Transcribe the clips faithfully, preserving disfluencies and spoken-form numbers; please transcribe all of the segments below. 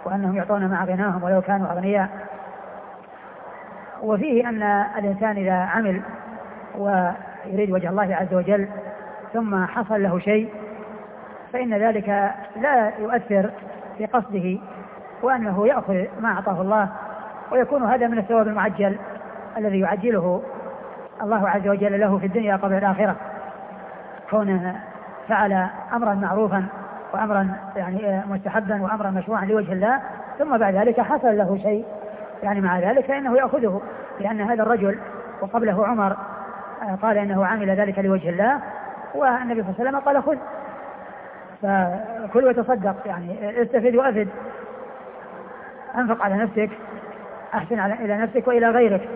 وأنهم يعطون مع غناهم ولو كانوا أغنياء. وفيه أن الإنسان إذا عمل ويريد وجه الله عز وجل ثم حصل له شيء فإن ذلك لا يؤثر في قصده، وأنه يأخذ ما أعطاه الله، ويكون هذا من الثواب المعجل الذي يعجله الله عز وجل له في الدنيا قبل الآخرة، كونه فعل أمرا معروفا وأمرا يعني مستحبا وأمرا مشروعا لوجه الله، ثم بعد ذلك حصل له شيء يعني مع ذلك فإنه يأخذه، لأن هذا الرجل وقبله عمر قال إنه عمل ذلك لوجه الله، والنبي صلى الله عليه وسلم قال خذ، فكل وتصدق يعني استفد وأفد، أنفق على نفسك، أحسن إلى نفسك وإلى غيرك.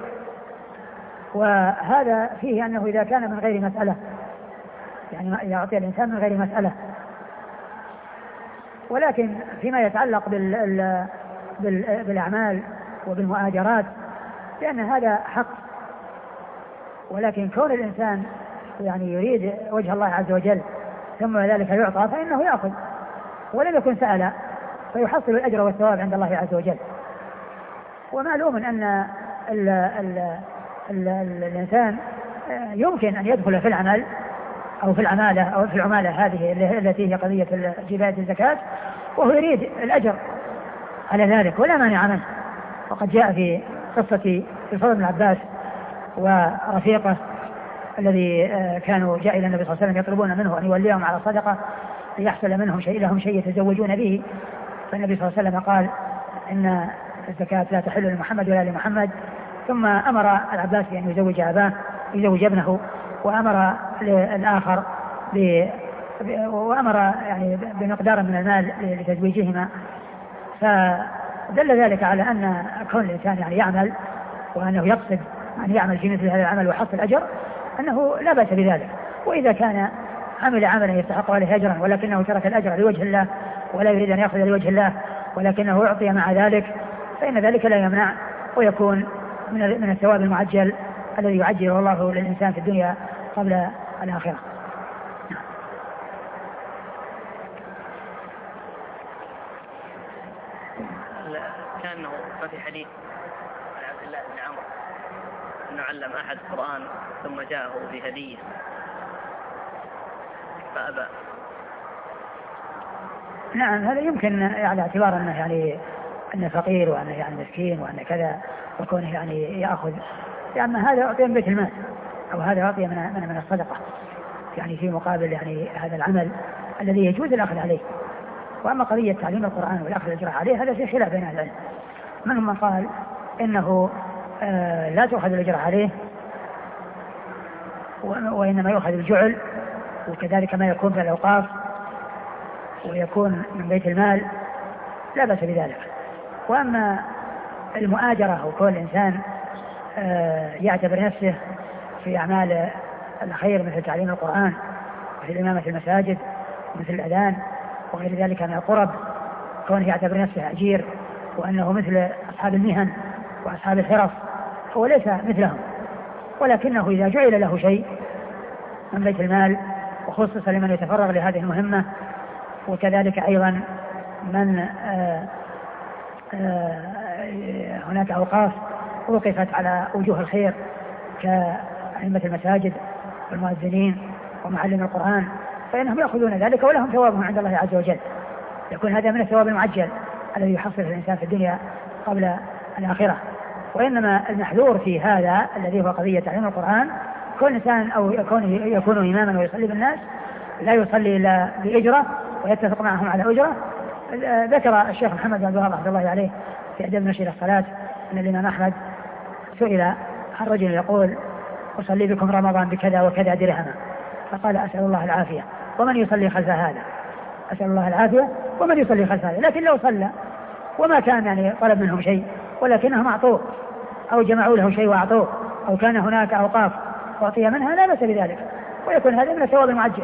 وهذا فيه أنه إذا كان من غير مسألة، يعني إذا أعطي الإنسان من غير مسألة. ولكن فيما يتعلق بال بالأعمال وبالمؤاجرات لأن هذا حق، ولكن كون الإنسان يعني يريد وجه الله عز وجل ثم ذلك يعطى فإنه يأخذ ولم يكن سأل، فيحصل الأجر والثواب عند الله عز وجل. ومعلوم أن ال ال ال ال الإنسان يمكن أن يدخل في العمل أو في العمالة أو في العمالة هذه التي هي قضية جباية الزكاة وهو يريد الأجر على ذلك ولا مانع منه. وقد جاء في قصة الفضل بن عباس ورفيقه الذي كانوا جاء إلى النبي صلى الله عليه وسلم يطلبون منه أن يوليهم على صدقة ليحصل منهم شيء لهم شيء يتزوجون به، فالنبي صلى الله عليه وسلم قال إن الزكاة لا تحل لمحمد ولا لمحمد، ثم أمر العباس بأن يزوج أباه يزوج ابنه، وأمر الآخر ب... وأمر يعني بمقدار من المال لتزويجهما. فدل ذلك على أن كون الإنسان يعني يعمل وأنه يقصد أن يعمل في مثل هذا العمل ويحصل أجر أنه لا بأس بذلك. وإذا كان عمل عملا يستحق عليه أجرا ولكنه ترك الأجر لوجه الله ولا يريد أن يأخذ لوجه الله ولكنه يعطي مع ذلك فإن ذلك لا يمنع ويكون من من الثواب المعجل الذي يعجله الله للإنسان في الدنيا قبل الآخرة. كأنه ما في حديث عن عبد الله بن عمرو أنه علم أحد القرآن ثم جاءه بهدية فأبى. نعم هذا يمكن على اعتبار أنه يعني أنه فقير وأنه يعني مسكين وأنه كذا وكونه يعني يأخذ يعني هذا أعطي من بيت المال أو هذا أعطي من من الصدقة يعني في مقابل يعني هذا العمل الذي يجوز الأخذ عليه. وأما قضية تعليم القرآن والأخذ الأجر عليه هذا في خلاف بين أهل العلم، منهم من قال إنه آه لا تؤخذ الأجر عليه وإنما يؤخذ الجعل، وكذلك ما يكون في الأوقاف ويكون من بيت المال لا بأس بذلك. وأما المؤاجرة وكل إنسان آه يعتبر نفسه في أعمال الخير مثل تعليم القرآن مثل الإمامة في المساجد مثل الأذان وغير ذلك من القرب، كونه يعتبر نفسه أجير وأنه مثل أصحاب المهن وأصحاب الحرف، هو ليس مثلهم، ولكنه إذا جعل له شيء من بيت المال وخصص لمن يتفرغ لهذه المهمة، وكذلك أيضا من آآ آآ هناك أوقاف وقفت على وجوه الخير كأئمة المساجد والمؤذنين ومعلم القرآن، فإنهم يأخذون ذلك ولهم ثوابهم عند الله عز وجل. يكون هذا من الثواب المعجل الذي يحصل الإنسان في الدنيا قبل الآخرة. وإنما المحذور في هذا الذي هو قضية تعليم القرآن كل إنسان أو يكون, يكون إماما ويصلي بالناس لا يصلي إلا بأجرة ويتفق معهم على أجرة. ذكر الشيخ محمد بن عبد الوهاب رحمه الله عليه في أدب نشر الصلاة أن الإمام أحمد سئل عن رجل يقول أصلي بكم رمضان بكذا وكذا درهما، فقال أسأل الله العافية ومن يصلي خلف هذا، أسأل الله العافية ومن يصلي خلف هذا. لكن لو صلى وما كان يعني طلب منهم شيء ولكنهم أعطوه أو جمعوا له شيء وأعطوه أو كان هناك أوقاف أعطي منها لا بأس بذلك ويكون هذا من الثواب المعجل.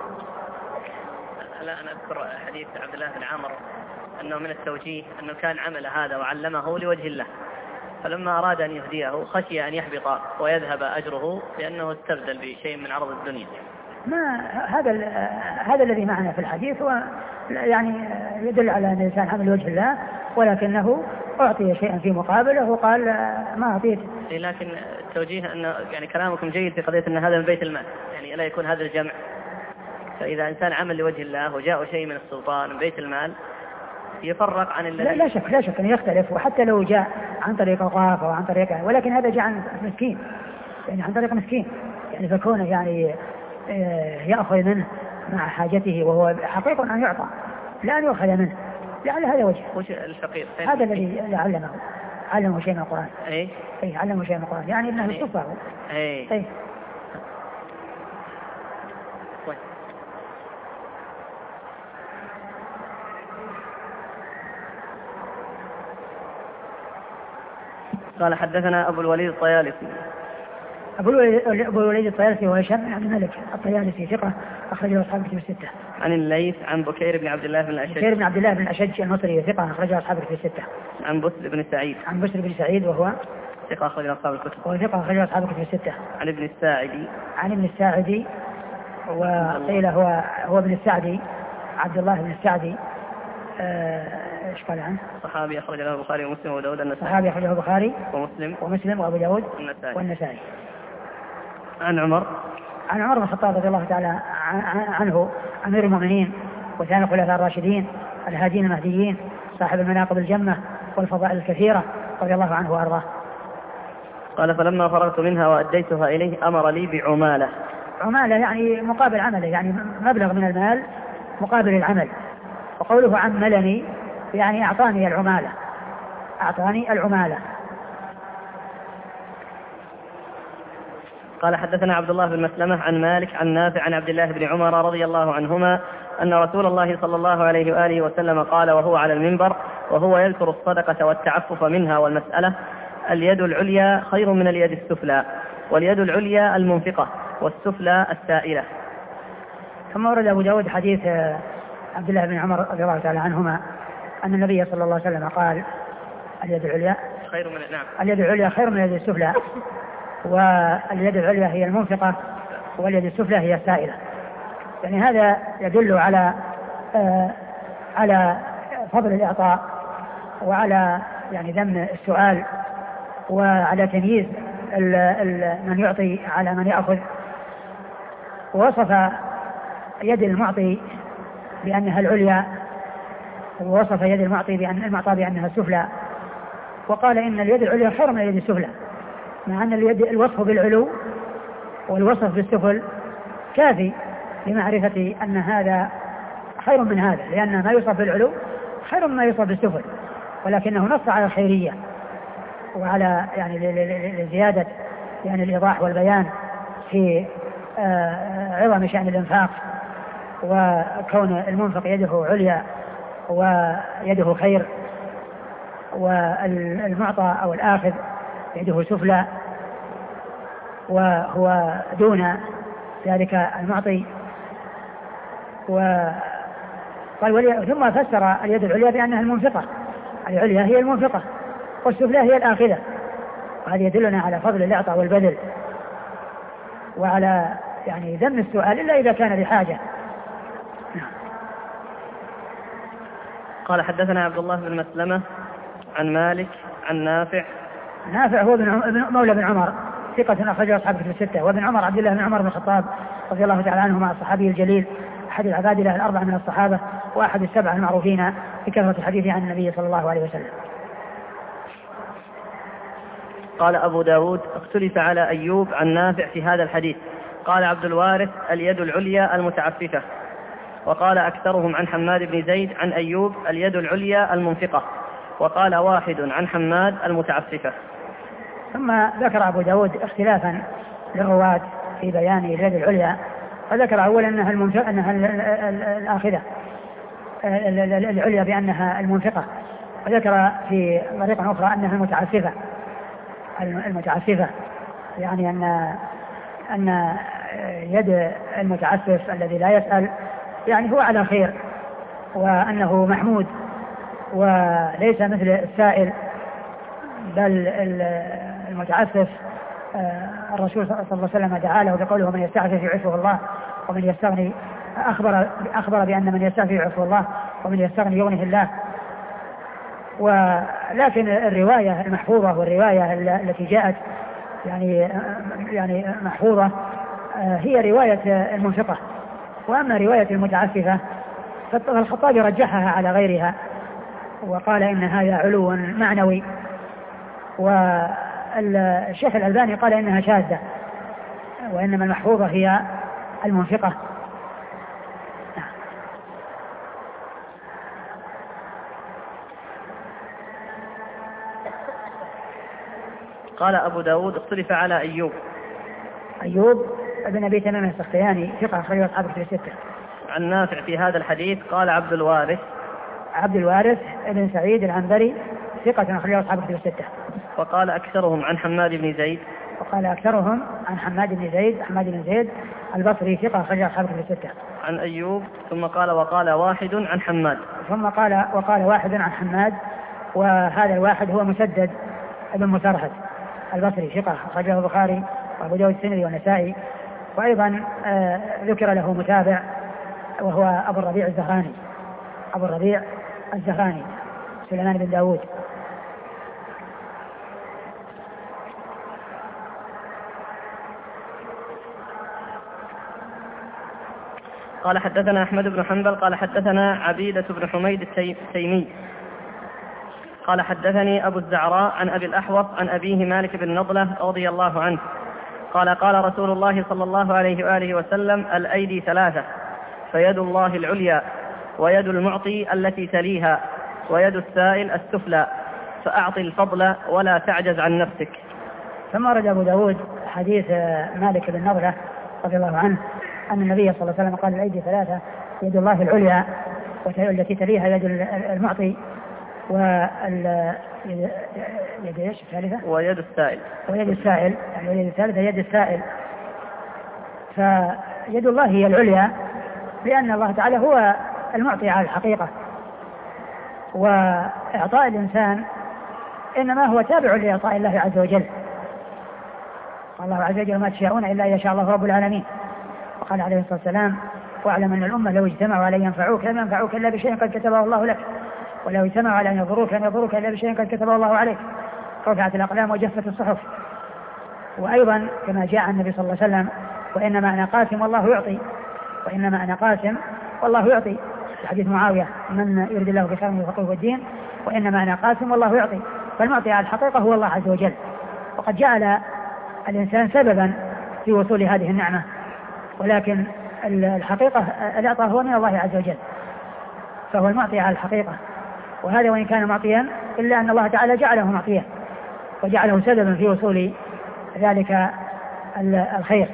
لا أنا أذكر حديث عبد الله بن عمرو أنه من التوجيه أنه كان عمل هذا وعلمه لوجه الله، فلما أراد أن يهديه خشي أن يحبط ويذهب أجره لأنه استبدل بشيء من عرض الدنيا. ما هذا هذا الذي معنا في الحديث هو يعني يدل على أن الإنسان عمل وجه الله ولكنه أعطي شيئا في مقابله وقال ما أعطيت. لكن التوجيه أن يعني كلامكم جيد في قضية أن هذا من بيت المال، يعني لا يكون هذا الجمع. فإذا إنسان عمل لوجه الله وجاء شيء من السلطان من بيت المال يفرق عن الذي لا, لا شك لا شك أن يختلف، وحتى لو جاء عن طريق القاف أو عن طريق، ولكن هذا جاء عن مسكين، يعني عن طريق مسكين، يعني فكونه يعني يأخذ منه مع حاجته وهو حقيق أن يعطى لا أن يؤخذ منه، لعل هذا وجه. وش الفقير؟ هذا الذي علمه علمه شيء من القرآن. أي أي علمه شيء من القرآن، يعني إنه الصفة. أي أي قال حدثنا أبو الوليد الطيالسي. أبو الوليد الطيالسي هو هشام بن عبد الملك الطيالسي ثقة أخرجه أصحاب الكتب الستة. عن الليث عن بكير بن عبد الله بن الأشج. بكير بن عبد الله بن الأشج المصري ثقة أخرجه أصحاب الكتب الستة. عن بسر بن سعيد. عن بسر بن سعيد وهو ثقة أخرجه أصحاب الكتب. وهو ثقة أخرجه أصحاب الكتب الستة. عن ابن الساعدي. عن ابن الساعدي وقيل هو هو ابن السعدي عبد الله بن السعدي. ايش قال عنه؟ صحابي أخرج له البخاري ومسلم وأبو داود النسائي. صحابي أخرج له البخاري ومسلم ومسلم وأبو داود والنسائي. والنسائي. عن عمر عن عمر بن الخطاب رضي الله تعالى عنه أمير المؤمنين وثاني الخلفاء الراشدين الهادين المهديين صاحب المناقب الجمة والفضائل الكثيرة رضي الله عنه وأرضاه. قال فلما فرغت منها وأديتها إليه أمر لي بعمالة. عمالة يعني مقابل عمله، يعني مبلغ من المال مقابل العمل. وقوله عملني يعني أعطاني العمالة أعطاني العمالة. قال حدثنا عبد الله بن مسلمة عن مالك عن نافع عن عبد الله بن عمر رضي الله عنهما أن رسول الله صلى الله عليه وآله وسلم قال وهو على المنبر وهو يذكر الصدقة والتعفف منها والمسألة: اليد العليا خير من اليد السفلى، واليد العليا المنفقة، والسفلى السائلة. ثم ورد أبو داود حديث عبد الله بن عمر رضي الله تعالى عنهما أن النبي صلى الله عليه وسلم قال: اليد العليا خير من نعم اليد العليا خير من اليد السفلى، واليد العليا هي المنفقة واليد السفلى هي السائلة. يعني هذا يدل على آه على فضل الإعطاء وعلى يعني ذم السؤال وعلى تمييز ال ال من يعطي على من يأخذ. ووصف يد المعطي بأنها العليا، ووصف يد المعطي بأن المعطى بأنها السفلى، وقال إن اليد العليا خير من اليد السفلى، مع أن اليد الوصف بالعلو والوصف بالسفل كافي لمعرفة أن هذا خير من هذا، لأن ما يوصف بالعلو خير مما يوصف بالسفل، ولكنه نص على الخيرية وعلى يعني لزيادة يعني الإيضاح والبيان في عظم شأن الإنفاق، وكون المنفق يده عليا ويده خير، والمعطى أو الآخذ يده سفلى وهو دون ذلك المعطي. وقال ثم فسر اليد العليا بأنها المنفقة، العليا هي المنفقة والسفلى هي الآخذة، وهذا يدلنا على فضل الإعطاء والبذل وعلى يعني ذم السؤال إلا إذا كان بحاجة. قال حدثنا عبد الله بن مسلمة عن مالك عن نافع. نافع هو بن مولى بن عمر ثقة أخرجه أصحاب الكتب الستة، وابن عمر عبد الله بن عمر بن الخطاب رضي الله تعالى عنهما الصحابي الجليل أحد العبادلة الأربعة من الصحابة وأحد السبعة المعروفين بكثرة الحديث عن النبي صلى الله عليه وسلم. قال أبو داود اختلف على أيوب عن نافع في هذا الحديث. قال عبد الوارث اليد العليا المتعففة، وقال أكثرهم عن حماد بن زيد عن أيوب اليد العليا المنفقة، وقال واحد عن حماد المتعففة. ثم ذكر أبو داود اختلافا للرواة في بيان اليد العليا، فذكر أولا أنها المنفقة أنها الآخذة العليا بأنها المنفقة، وذكر في طريقة أخرى أنها المتعففة المتعففة يعني أن أن يد المتعفف الذي لا يسأل يعني هو على خير، وأنه محمود وليس مثل السائل، بل المتعفف الرسول صلى الله عليه وسلم دعا له بقوله من يستعفف يعفه الله ومن يستغني أخبر, أخبر بأن من يستعفف يعفه الله ومن يستغني يغنه الله. ولكن الرواية المحفوظة والرواية التي جاءت يعني يعني محفوظة هي رواية المنفقة. وأما رواية المتعففة فالخطابي رجحها على غيرها وقال إن هذا علو معنوي، والشيخ الألباني قال إنها شاذة وإنما المحفوظة هي المنفقة. قال أبو داود اختلف على أيوب. أيوب ابن أبي تمام السختياني ثقة أخرجه أصحاب الكتب الستة. عن نافع في هذا الحديث قال عبد الوارث عبد الوارث ابن سعيد العنبري ثقة أخرجه أصحاب الكتب الستة. وقال أكثرهم عن حماد بن زيد. وقال أكثرهم عن حماد بن زيد حماد بن زيد البصري ثقة أخرجه أصحاب الكتب الستة. عن أيوب ثم قال وقال واحد عن حماد. ثم قال وقال واحد عن حماد، وهذا الواحد هو مسدد ابن مسرهد البصري ثقة أخرجه البخاري وأبو داود السنري والنسائي. وأيضا آه ذكر له متابع وهو أبو الربيع الزهراني أبو الربيع الزهراني سليمان بن داود. قال حدثنا أحمد بن حنبل قال حدثنا عبيدة بن حميد التيمي قال حدثني أبو الزعراء عن أبي الأحوص عن أبيه مالك بن نضلة رضي الله عنه قال قال رسول الله صلى الله عليه وآله وسلم الأيدي ثلاثة، فيد الله العليا ويد المعطي التي تليها ويد السائل السفلى، فأعطي الفضل ولا تعجز عن نفسك. ثم رد أبو داود حديث مالك بن نضلة رضي الله عنه أن النبي صلى الله عليه وسلم قال الأيدي ثلاثة، يد الله العليا والتي تليها يد المعطي وال يد ايش الثالثة؟ ويد السائل ويد السائل يعني اليد الثالثة يد السائل. فيد الله هي العليا لأن الله تعالى هو المعطي على الحقيقة، وإعطاء الإنسان إنما هو تابع لإعطاء الله عز وجل. الله عز وجل ما تشاءون إلا أن يشاء الله رب العالمين. وقال عليه الصلاة والسلام واعلم أن الأمة لو اجتمعوا على أن ينفعوك لم ينفعوك إلا بشيء قد كتبه الله لك، ولو اجتمعوا على أن يضروك لم يضروك إلا بشيء قد كتبه الله عليك. رفعت الأقلام وجفت الصحف. وأيضا كما جاء النبي صلى الله عليه وسلم وإنما أنا قاسم والله يعطي، وإنما أنا قاسم والله يعطي في حديث معاوية من يريد الله بخير يفقهه في الدين وإنما أنا قاسم والله يعطي. فالمعطي على الحقيقة هو الله عز وجل، وقد جعل الإنسان سببا في وصول هذه النعمة، ولكن الحقيقة الإعطاء هو من الله عز وجل، فهو المعطي على الحقيقة. وهذا وإن كان معطيا إلا أن الله تعالى جعله معطيا وجعله سببا في وصول ذلك الخير.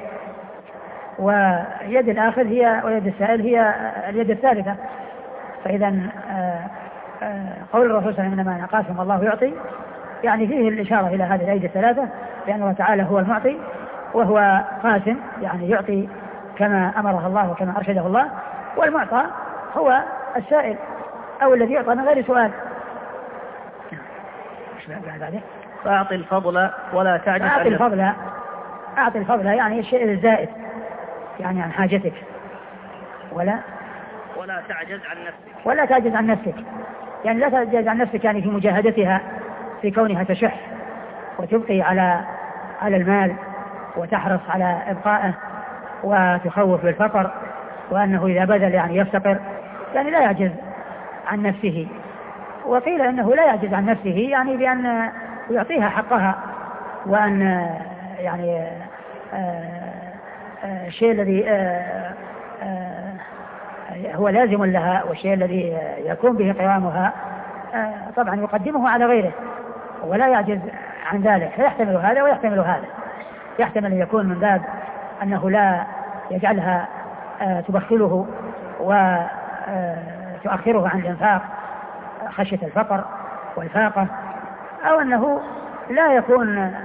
ويد الآخر هي ويد السائل هي اليد الثالثة. فإذا قول الرسول صلى الله عليه وسلم إنما أنا قاسم والله يعطي يعني فيه الإشارة إلى هذه الأيدي الثلاثة، لأن الله تعالى هو المعطي وهو قاسم يعني يعطي كما أمره الله وكما أرشده الله، والمعطى هو السائل أو الذي يعطى من غير سؤال. فأعطي الفضل ولا تعجز عن أعطي الفضل أعطي الفضل يعني الشيء الزائد يعني عن حاجتك، ولا ولا تعجز عن نفسك ولا تعجز عن نفسك يعني لا تعجز عن نفسك يعني في مجاهدتها في كونها تشح وتبقي على على المال وتحرص على إبقائه وتخوف بالفقر وأنه إذا بذل يعني يفتقر، يعني لا يعجز عن نفسه. وقيل أنه لا يعجز عن نفسه يعني بأن يعطيها حقها، وأن يعني الشيء الذي هو لازم لها والشيء الذي يكون به قوامها طبعا يقدمه على غيره ولا يعجز عن ذلك، فيحتمل هذا ويحتمل هذا. يحتمل أن يكون من باب أنه لا يجعلها تبخله وتؤخره عن الإنفاق خشية الفقر والفاقة، أو أنه لا يكون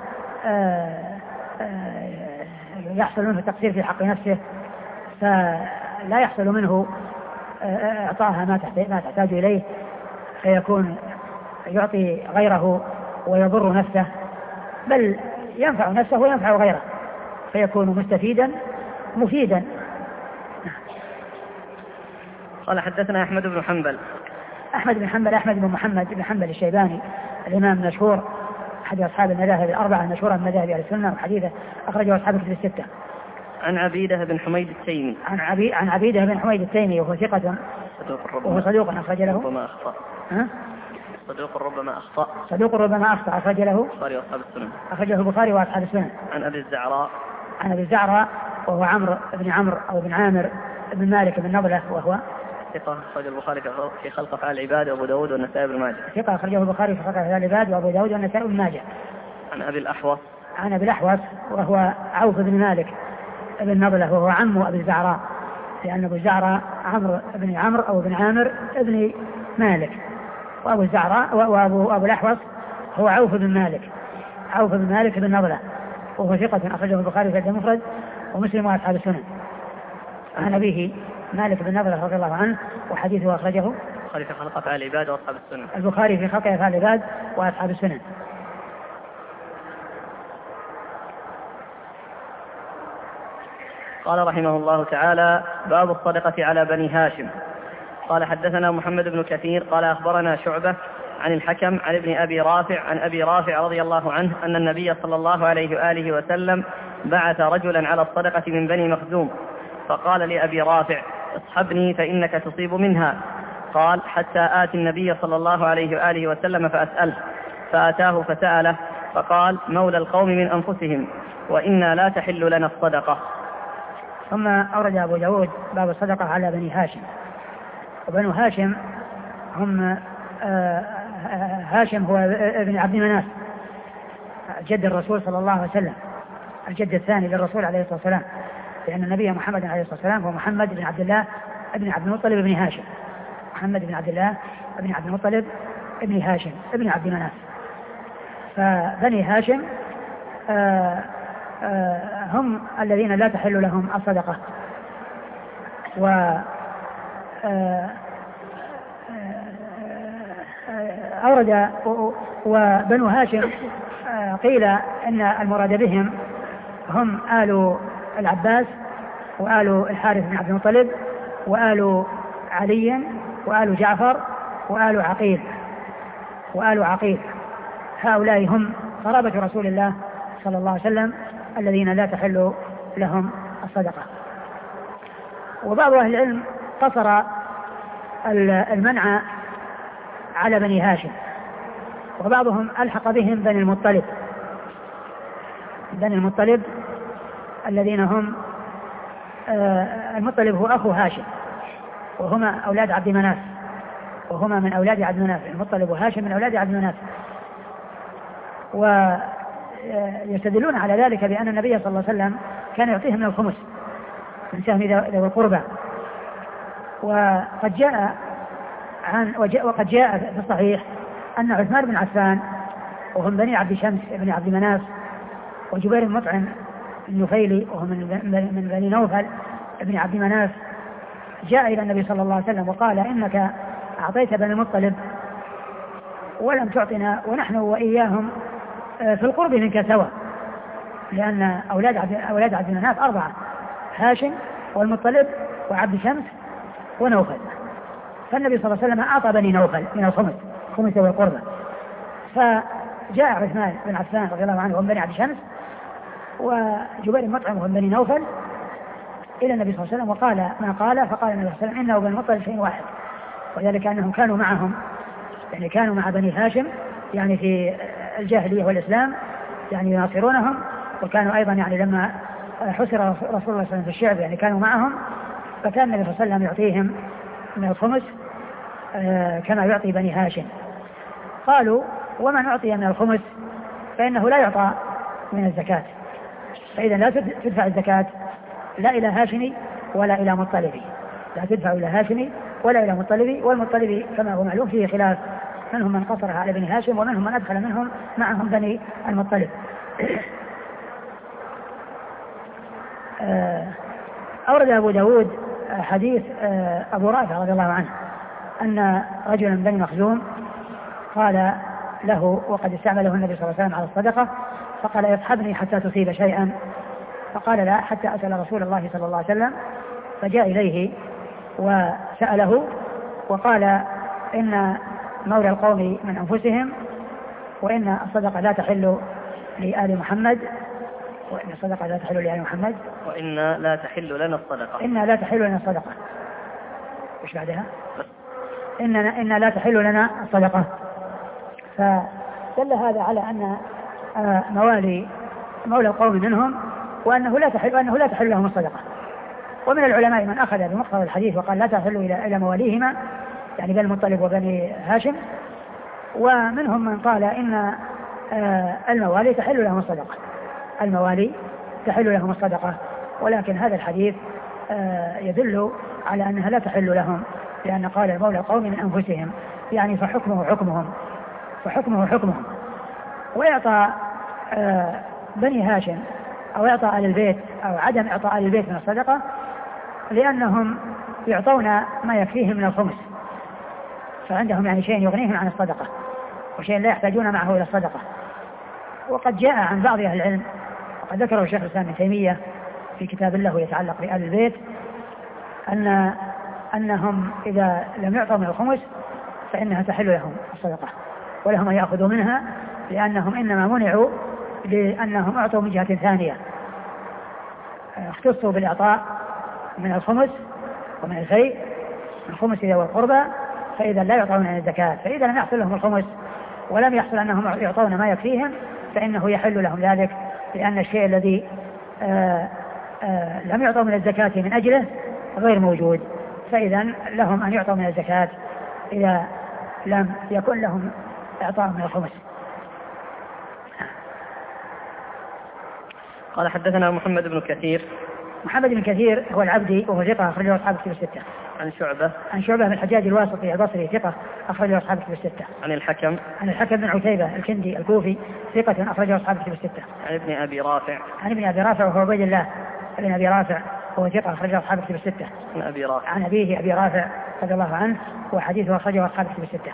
يحصل منه التقصير في حق نفسه فلا يحصل منه إعطاها ما تحتاج إليه فيكون يعطي غيره ويضر نفسه، بل ينفع نفسه وينفع غيره فيكون مستفيدا مفيدا. قال حدثنا أحمد بن حنبل أحمد بن حنبل أحمد بن محمد بن حنبل الشيباني الإمام المشهور أحد أصحاب المذاهب الأربعة المشهورة من مذاهب أهل السنة، وحديثه أخرجه أصحاب الكتب الستة. عن عبيدة بن حميد التيمي عن, عبي... عن عبيدة بن حميد التيمي وهو ثقة وهو صدوق أخرج له ربما أخطأ ها؟ صدوق ربما أخطأ صدوق ربما أخطأ أخرج له البخاري وأصحاب السنن أخرجه البخاري وأصحاب السنن. عن أبي الزعراء عن أبي الزعراء وهو عمرو بن عمرو أو بن عامر بن مالك بن نضلة وهو ثقة أخرج البخاري في خلق أفعال العباد وأبو داود والنسائي بن ماجه. ثقة أخرجه البخاري في خلق أفعال العباد وأبو داود والنسائي بن ماجه. عن أبي الأحوص عن أبي الأحوص وهو عوف بن مالك بن نضلة وهو عم أبي الزعراء، لأن أبو الزعراء عمرو بن عمرو أو بن عامر بن مالك، وأبو الزعراء وأبو أبو الأحوص هو عوف بن مالك عوف بن مالك بن نضلة وهو ثقة أخرجه البخاري في المفرد ومسلم وأصحاب السنن. عن أبيه مالك بن نضلة رضي الله عنه وحديثه أخرجه البخاري في خلق أفعال العباد وأصحاب السنن. البخاري في خلق أفعال العباد وأصحاب السنن. قال رحمه الله تعالى: باب الصدقة على بني هاشم. قال حدثنا محمد بن كثير قال أخبرنا شعبة عن الحكم عن ابن أبي رافع عن أبي رافع رضي الله عنه أن النبي صلى الله عليه وآله وسلم بعث رجلا على الصدقة من بني مخزوم، فقال لأبي رافع: اصحبني فإنك تصيب منها. قال: حتى آتي النبي صلى الله عليه وآله وسلم فأسأله، فأتاه فسأله فقال: مولى القوم من أنفسهم وإنا لا تحل لنا الصدقة. ثم أورد أبو داود باب الصدقة على بني هاشم. وبنو هاشم هم هاشم هو ابن عبد مناف جد الرسول صلى الله عليه وسلم، الجد الثاني للرسول عليه الصلاة والسلام، لأن النبي محمد عليه الصلاة والسلام هو محمد بن عبد الله ابن عبد المطلب ابن هاشم، محمد بن عبد الله ابن عبد المطلب ابن هاشم ابن عبد مناف. فبني هاشم آآ آآ هم الذين لا تحل لهم الصدقة. و أورد وبنو هاشم قيل أن المراد بهم هم آل العباس وآل الحارث بن عبد المطلب وآل علي وآل جعفر وآل عقيل وآل عقيل هؤلاء هم قرابة رسول الله صلى الله عليه وسلم الذين لا تحل لهم الصدقة. وبعض أهل العلم قصر المنع على بني هاشم، وبعضهم ألحق بهم بني المطلب بني المطلب الذين هم المطلب هو أخو هاشم وهما أولاد عبد مناف وهما من أولاد عبد مناف، المطلب وهاشم من أولاد عبد مناف. ويستدلون على ذلك بأن النبي صلى الله عليه وسلم كان يعطيهم من الخمس من سهم ذوي القربى. وقد جاء عن وقد جاء في الصحيح أن عثمان بن عفان وهم بني عبد شمس بن عبد مناف وجبير بن مطعم النفيلي وهم من بني نوفل بن عبد مناف جاء إلى النبي صلى الله عليه وسلم وقال: إنك أعطيت بني المطلب ولم تعطنا ونحن وإياهم في القرب منك سواء، لأن أولاد عبد, أولاد عبد مناف أربعة: هاشم والمطلب وعبد شمس ونوفل. فالنبي صلى الله عليه وسلم أعطى بني نوفل من الخمس خمس والقربة. فجاء عثمان بن عفان رضي الله عنه وهم بني عبد شمس وجبير بن مطعم وهم بني نوفل إلى النبي صلى الله عليه وسلم وقال ما قال. فقال النبي صلى الله عليه وسلم: إنه وبني المطلب شيء واحد، وذلك أنهم كانوا معهم، يعني كانوا مع بني هاشم يعني في الجاهلية والإسلام، يعني يناصرونهم، وكانوا أيضا يعني لما حسر رسول الله صلى الله عليه وسلم في الشعب يعني كانوا معهم، فكان النبي صلى الله عليه وسلم يعطيهم من الخمس كما يعطي بني هاشم. قالوا: ومن أعطي من الخمس فإنه لا يعطى من الزكاة، فإذا لا تدفع الزكاة لا إلى هاشمي ولا إلى مطلبي، لا تدفع إلى هاشمي ولا إلى مطلبي. والمطلبي كما هو معلوم فيه خلاف، منهم من قصرها على بني هاشم ومنهم من أدخل منهم معهم بني المطلب. أورد أبو داود حديث أبو رافع رضي الله عنه أن رجلا من بني مخزوم قال له وقد استعمله النبي صلى الله عليه وسلم على الصدقة، فقال: اصحبني حتى تصيب شيئا. فقال: لا، حتى أسأل رسول الله صلى الله عليه وسلم. فجاء إليه وسأله وقال: إن مولى القوم من أنفسهم، وإن الصدقة لا تحل لآل محمد، وإن الصدقة لا تحل لآل محمد، وإن لا تحل لنا الصدقة، إن لا تحل لنا الصدقة، وش بعدها؟ إن إن لا تحل لنا الصدقة. فدل هذا على أن موالي مولى القوم منهم، وأنه لا تحل وأنه لا تحل لهم الصدقة. ومن العلماء من أخذ بمقتضى الحديث وقال لا تحل إلى إلى مواليهما، يعني بني المطلب وبني هاشم، ومنهم من قال إن الموالي تحل لهم الصدقة، الموالي تحل لهم الصدقة، ولكن هذا الحديث يدل على أنها لا تحل لهم، لأن قال المولى القوم من أنفسهم، يعني فحكمه حكمهم فحكمه حكمهم. ويعطى بني هاشم أو إعطاء آل البيت أو عدم إعطاء آل البيت من الصدقة لأنهم يعطون ما يكفيهم من الخمس، فعندهم يعني شيء يغنيهم عن الصدقة وشيء لا يحتاجون معه إلى الصدقة. وقد جاء عن بعض أهل العلم، وقد ذكره الشيخ الإسلام ابن تيمية في كتاب له يتعلق بآل البيت، أن أنهم إذا لم يعطوا من الخمس فإنها تحل لهم الصدقة ولهم أن يأخذوا منها، لأنهم إنما منعوا لأنهم أعطوا من جهة ثانية، اختصوا بالإعطاء من الخمس ومن الفيء، الخمس إذا والقربى، فإذا لا يعطون عن الزكاة، فإذا لم يحصل لهم الخمس ولم يحصل أنهم يعطون ما يكفيهم فإنه يحل لهم ذلك، لأن الشيء الذي آآ آآ لم يعطوا من الزكاة من أجله غير موجود، فإذا لهم أن يعطوا من الزكاة إذا لم يكن لهم إعطاء من الخمس. قال حدثنا محمد بن كثير. محمد بن كثير هو العبدي وهو ثقة أخرجه أصحاب الكتب الستة. عن شعبة. عن شعبة بن الحجاج الواسطي البصري ثقة أخرجه أصحاب الكتب الستة. عن الحكم. عن الحكم بن عتيبة الكندي الكوفي ثقة أخرجه أصحاب الكتب الستة. عن ابن أبي رافع. عن ابن أبي رافع وهو عبيد الله ابن أبي رافع وهو ثقة أخرجه أصحاب الكتب الستة. عن أبي رافع. عن أبيه أبي رافع رضي الله عنه وحديثه أخرجه أصحاب الكتب الستة.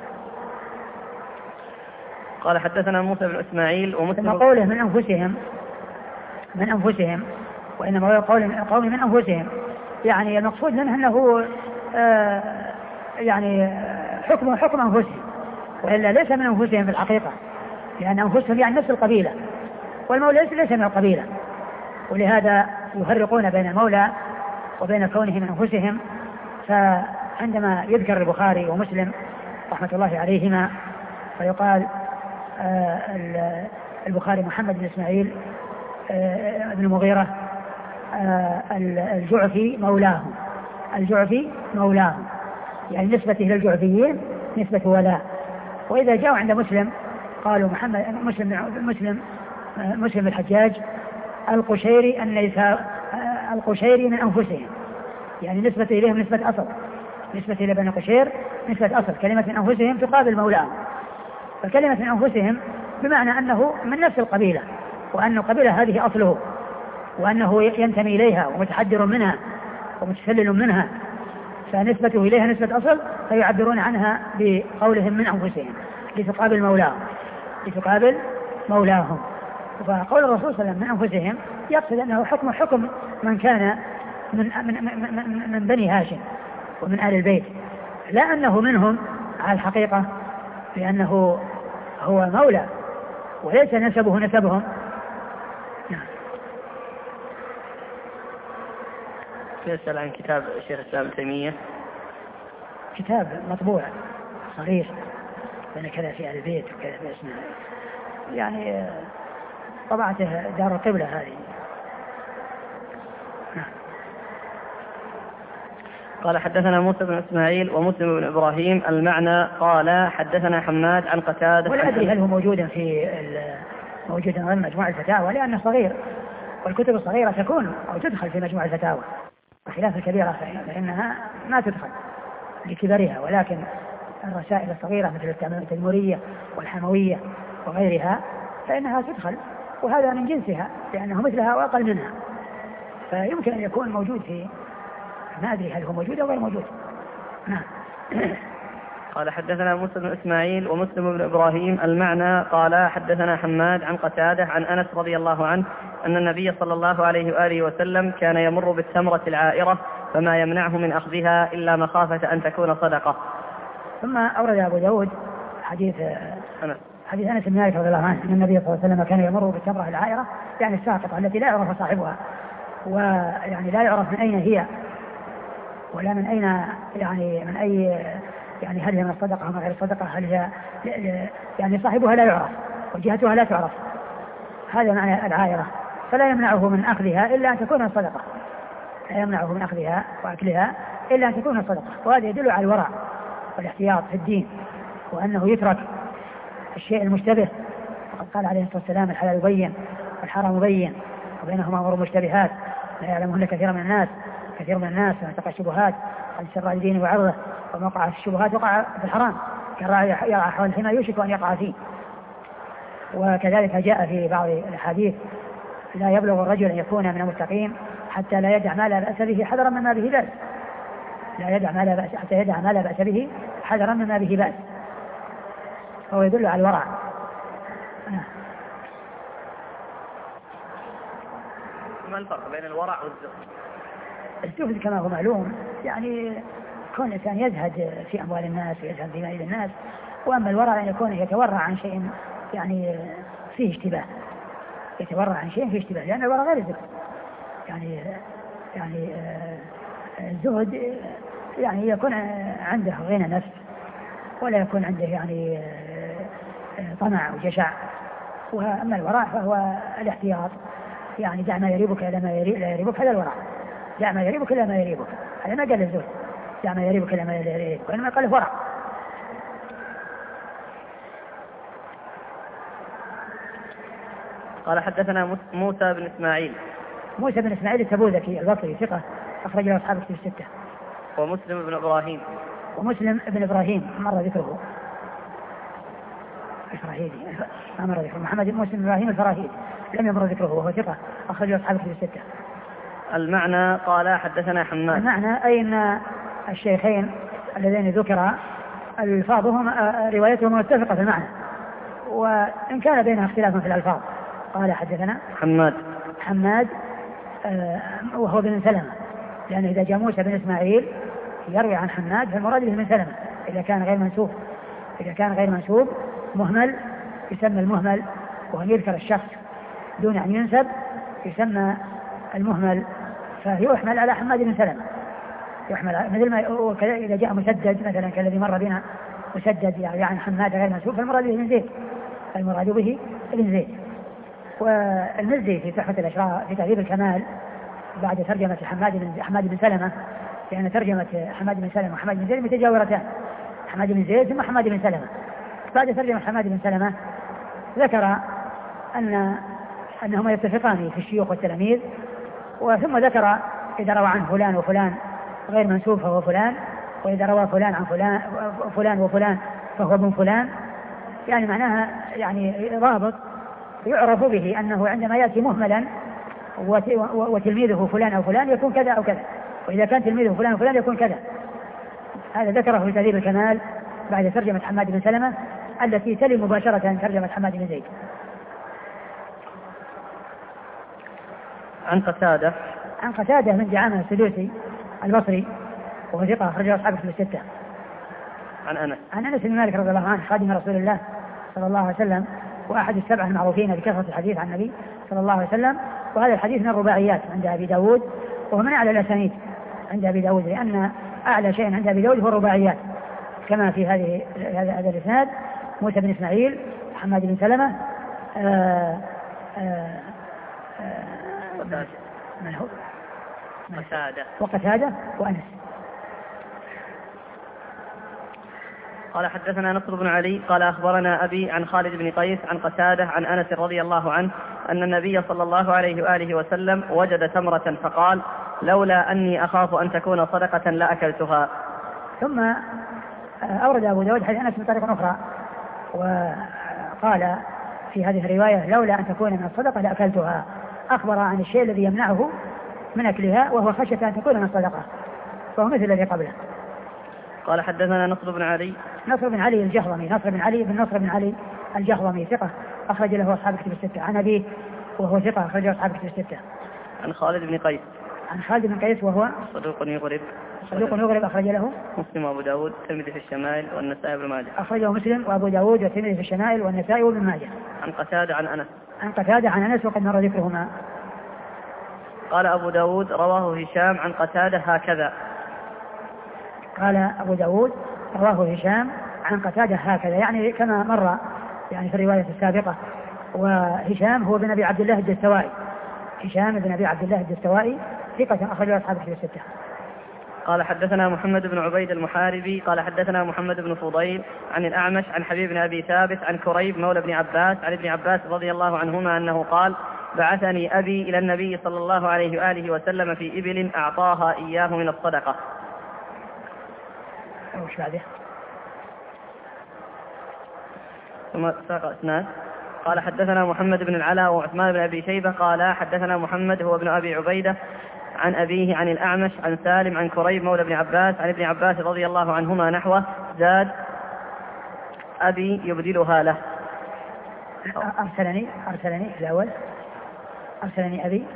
قال حدثنا موسى بن إسماعيل ومسلم. ثم قوله من أنفسهم من أنفسهم وإنما هو قول من أنفسهم، يعني المقصود منه أنه آه يعني حكم حكم أنفسهم، وإلا ليس من أنفسهم في الحقيقة، لأن أنفسهم يعني نفس القبيلة، والمولى ليس من القبيلة، ولهذا يفرقون بين المولى وبين كونه من أنفسهم. فعندما يذكر البخاري ومسلم رحمة الله عليهما فيقال آه البخاري محمد بن إسماعيل آه ابن المغيرة آه الجعفي مولاهم، الجعفي مولاهم يعني نسبته إلى الجعفيين نسبة ولاء. وإذا جاءوا عند مسلم قالوا محمد مسلم مسلم آه مسلم الحجاج القشيري النيسا آه القشيري من أنفسهم، يعني نسبة إليهم نسبة أصل، نسبة إلى بني قشير نسبة أصل. كلمة من أنفسهم تقابل مولاهم، فكلمة من أنفسهم بمعنى أنه من نفس القبيلة، وأن القبيلة هذه أصله، وأنه ينتمي إليها ومتحدر منها ومتسلل منها، فنسبته إليها نسبة أصل، فيعبرون عنها بقولهم من أنفسهم لتقابل مولاهم لتقابل مولاهم. فقول الرسول صلى الله عليه وسلم من أنفسهم يقصد أنه حكم حكم من كان من, من, من, من بني هاشم ومن آل البيت، لا أنه منهم على الحقيقة، لأنه هو مولى وليس نسبه نسبهم. يسأل عن كتاب الشيخ الإسلام ابن تيمية، كتاب مطبوع صغير بين كذا في آل البيت وكذا في اسمه، يعني طبعته دار القبلة هذه. قال حدثنا موسى بن إسماعيل ومسلم بن إبراهيم المعنى قال حدثنا حماد عن قتادة. ولا أدري هل هو موجود في موجود ضمن مجموع الفتاوى لأنه صغير، والكتب الصغيرة تكون أو تدخل في مجموع الفتاوى، بخلاف الكبيرة فإنها ما تدخل لكبرها، ولكن الرسائل الصغيرة مثل التيمورية والحموية وغيرها فإنها تدخل، وهذا من جنسها لأنه مثلها وأقل منها، فيمكن أن يكون موجود في، ما أدري هل هو موجود أو غير موجود. نعم. قال حدثنا موسى بن إسماعيل ومسلم بن إبراهيم المعنى قال حدثنا حماد عن قتادة عن أنس رضي الله عنه أن النبي صلى الله عليه وآله وسلم كان يمر بالتمرة العائرة فما يمنعه من أخذها إلا مخافة أن تكون صدقة، ثم أورد أبو داود حديث أنس حديث أنس بن مالك رضي الله عنه أن النبي صلى الله عليه وسلم كان يمر بالتمرة العائرة يعني الساقطة التي لا يعرف صاحبها، ويعني لا يعرف من أين هي ولا من أين يعني من أي يعني هل هي من الصدقة أم غير الصدقة، هل هي يعني صاحبها لا يعرف وجهتها لا تعرف، هذا معنى العائرة. فلا يمنعه من أخذها إلا أن تكون الصدقة، لا يمنعه من أخذها وأكلها إلا أن تكون الصدقة. وهذا يدل على الورع والاحتياط في الدين، وأنه يترك الشيء المشتبه. وقد قال عليه الصلاة والسلام الحلال بين والحرام بين وبينهما أمور مشتبهات لا يعلمهن كثير من الناس كثير من الناس ويتقى الشبهات قد سر الدين وعرضه، وما وقع في الشبهات وقع في الحرام كالراعي يرعى حول الحمى يوشك أن يقع فيه. وكذلك جاء في بعض الأحاديث لا يبلغ الرجل أن يكون من المتقين حتى لا يدع ما لا بأس به حذرا مما به بأس، لا يدع ما لا بأس حتى يدع ما لا بأس به حذرا مما به بأس، فهو يدل على الورع. ما الفرق بين الورع والزهد؟ الزهد كما هو معلوم يعني كون الإنسان يزهد في أموال الناس ويزهد في مال الناس، وأما الورع أن يكون يتورع عن شيء يعني فيه اشتباه، يتورع عن شيء فيه اشتباه، لأن الورع غير الزهد. يعني يعني الزهد يعني يكون عنده غنى نفس ولا يكون عنده يعني طمع وجشع. وأما الورع فهو الاحتياط، يعني دع ما يريبك إلى ما لا يريبك، هذا الورع. دع ما يريبك إلى ما يريبك، هذا ما قال الزهد دع ما يريبك إلى ما لا يريبك، وإنما قال ورع. قال حدثنا موسى بن إسماعيل موسى بن إسماعيل التبوذكي البصري ثقة أخرج له أصحاب الكتب الستة. ومسلم بن إبراهيم ومسلم بن إبراهيم مر ذكره الفراهيدي ما مر ذكره محمد بن مسلم بن إبراهيم الفراهيدي لم يمر ذكره وهو ثقة أخرج له أصحاب الكتب الستة. المعنى قال حدثنا حماد. المعنى أي أن الشيخين اللذين ذكرا الفاظهم روايتهم متفقة في المعنى، وإن كان بينها اختلاف في الألفاظ. قال حدثنا حماد حماد آه وهو بن سلمة، لأن إذا جاء موسى بن إسماعيل يروي عن حماد فالمراد به بن سلمة إذا كان غير منسوب. إذا كان غير منسوب مهمل يسمى المهمل، وأن يذكر الشخص دون أن ينسب يسمى المهمل، فيحمل على حماد بن سلمة، يحمل مثل ما إذا جاء مسدد مثلا كالذي مر بنا مسدد يعني عن حماد غير منسوب فالمراد به بن زيد، المراد به ابن زيد. والمزي في تحفة الأشراف في تهذيب الكمال بعد ترجمة حماد بن حماد بن سلمة، لأن ترجمة حماد بن سلمة وحماد بن زيد متجاورتان، حماد بن زيد ثم حماد بن سلمة. بعد ترجمة حماد بن سلمة ذكر أن أنهما يتفقان في الشيوخ والتلاميذ، وثم ذكر إذا روى عن فلان وفلان غير منسوب فهو فلان، وإذا روى فلان عن فلان فلان وفلان فهو ابن فلان، يعني معناها يعني رابط يعرف به أنه عندما يأتي مهملا وتلميذه فلان أو فلان يكون كذا أو كذا، وإذا كان تلميذه فلان وفلان يكون كذا. هذا ذكره في تهذيب الكمال بعد ترجمة حماد بن سلمة التي تلي مباشرة ترجمة حماد بن زيد. عن قتادة عن قتادة من دعامة السدوسي البصري وهو ثقة أخرجه أصحاب الكتب الستة. عن أنس عن أنس بن مالك رضي الله عنه خادم رسول الله صلى الله عليه وسلم وأحد السبعة المعروفين بكثرة الحديث عن النبي صلى الله عليه وسلم، وهذا الحديث من الرباعيات عند أبي داود، وهو من أعلى الأسانيد عند أبي داود، لأن أعلى شيء عند أبي داود هو الرباعيات، كما في هذه هذا الإسناد موسى بن إسماعيل حماد بن سلمة آآ آآ آآ من هو قتادة وقتادة وأنس. قال حدثنا نصر بن علي قال أخبرنا أبي عن خالد بن قيس عن قتادة عن أنس رضي الله عنه أن النبي صلى الله عليه وآله وسلم وجد تمرة فقال لولا أني أخاف أن تكون صدقة لأكلتها. ثم أورد أبو داود حديث أنس من طريق أخرى وقال في هذه الرواية لولا أن تكون من الصدقة لأكلتها، أخبر عن الشيء الذي يمنعه من أكلها وهو خشية أن تكون من الصدقة، وهو مثل الذي قبله. قال حدثنا نصر بن علي نصر بن علي الجهضمي نصر بن علي بن نصر بن علي الجهضمي ثقة أخرج له أصحاب الكتب الستة. عن أبيه وهو ثقة أخرج له أصحاب الكتب الستة. عن خالد بن قيس عن خالد بن قيس وهو صدوق يغرب صدوق يغرب أخرج له مسلم وأبو داود والترمذي في الشمائل والنسائي وابن ماجه. أخرجه مسلم وأبو داود والترمذي في الشمائل والنسائي وابن ماجه. عن قتادة عن أنس. عن قتادة عن أنس وقد مر ذكرهما. قال أبو داود رواه هشام عن قتادة هكذا. قال أبو داود رواه هشام عن قتادة هكذا، يعني كما مر يعني في الرواية السابقة. وهشام هو بن أبي عبد الله الدستوائي، هشام بن أبي عبد الله الدستوائي ثقة أخرجه أصحاب الكتب الستة. قال حدثنا محمد بن عبيد المحاربي قال حدثنا محمد بن فضيل عن الأعمش عن حبيب بن أبي ثابت عن كريب مولى بن عباس عن ابن عباس رضي الله عنهما أنه قال بعثني أبي إلى النبي صلى الله عليه وآله وسلم في إبل أعطاها إياه من الصدقة. وش بعده؟ ثم ساق اسناد. قال حدثنا محمد بن العلاء وعثمان بن أبي شيبة قال حدثنا محمد هو ابن أبي عبيدة عن أبيه عن الأعمش عن سالم عن كريب مولى بن عباس عن ابن عباس رضي الله عنهما نحوه زاد أبي يبدلها له. أرسلني أرسلني الأول أرسلني أبي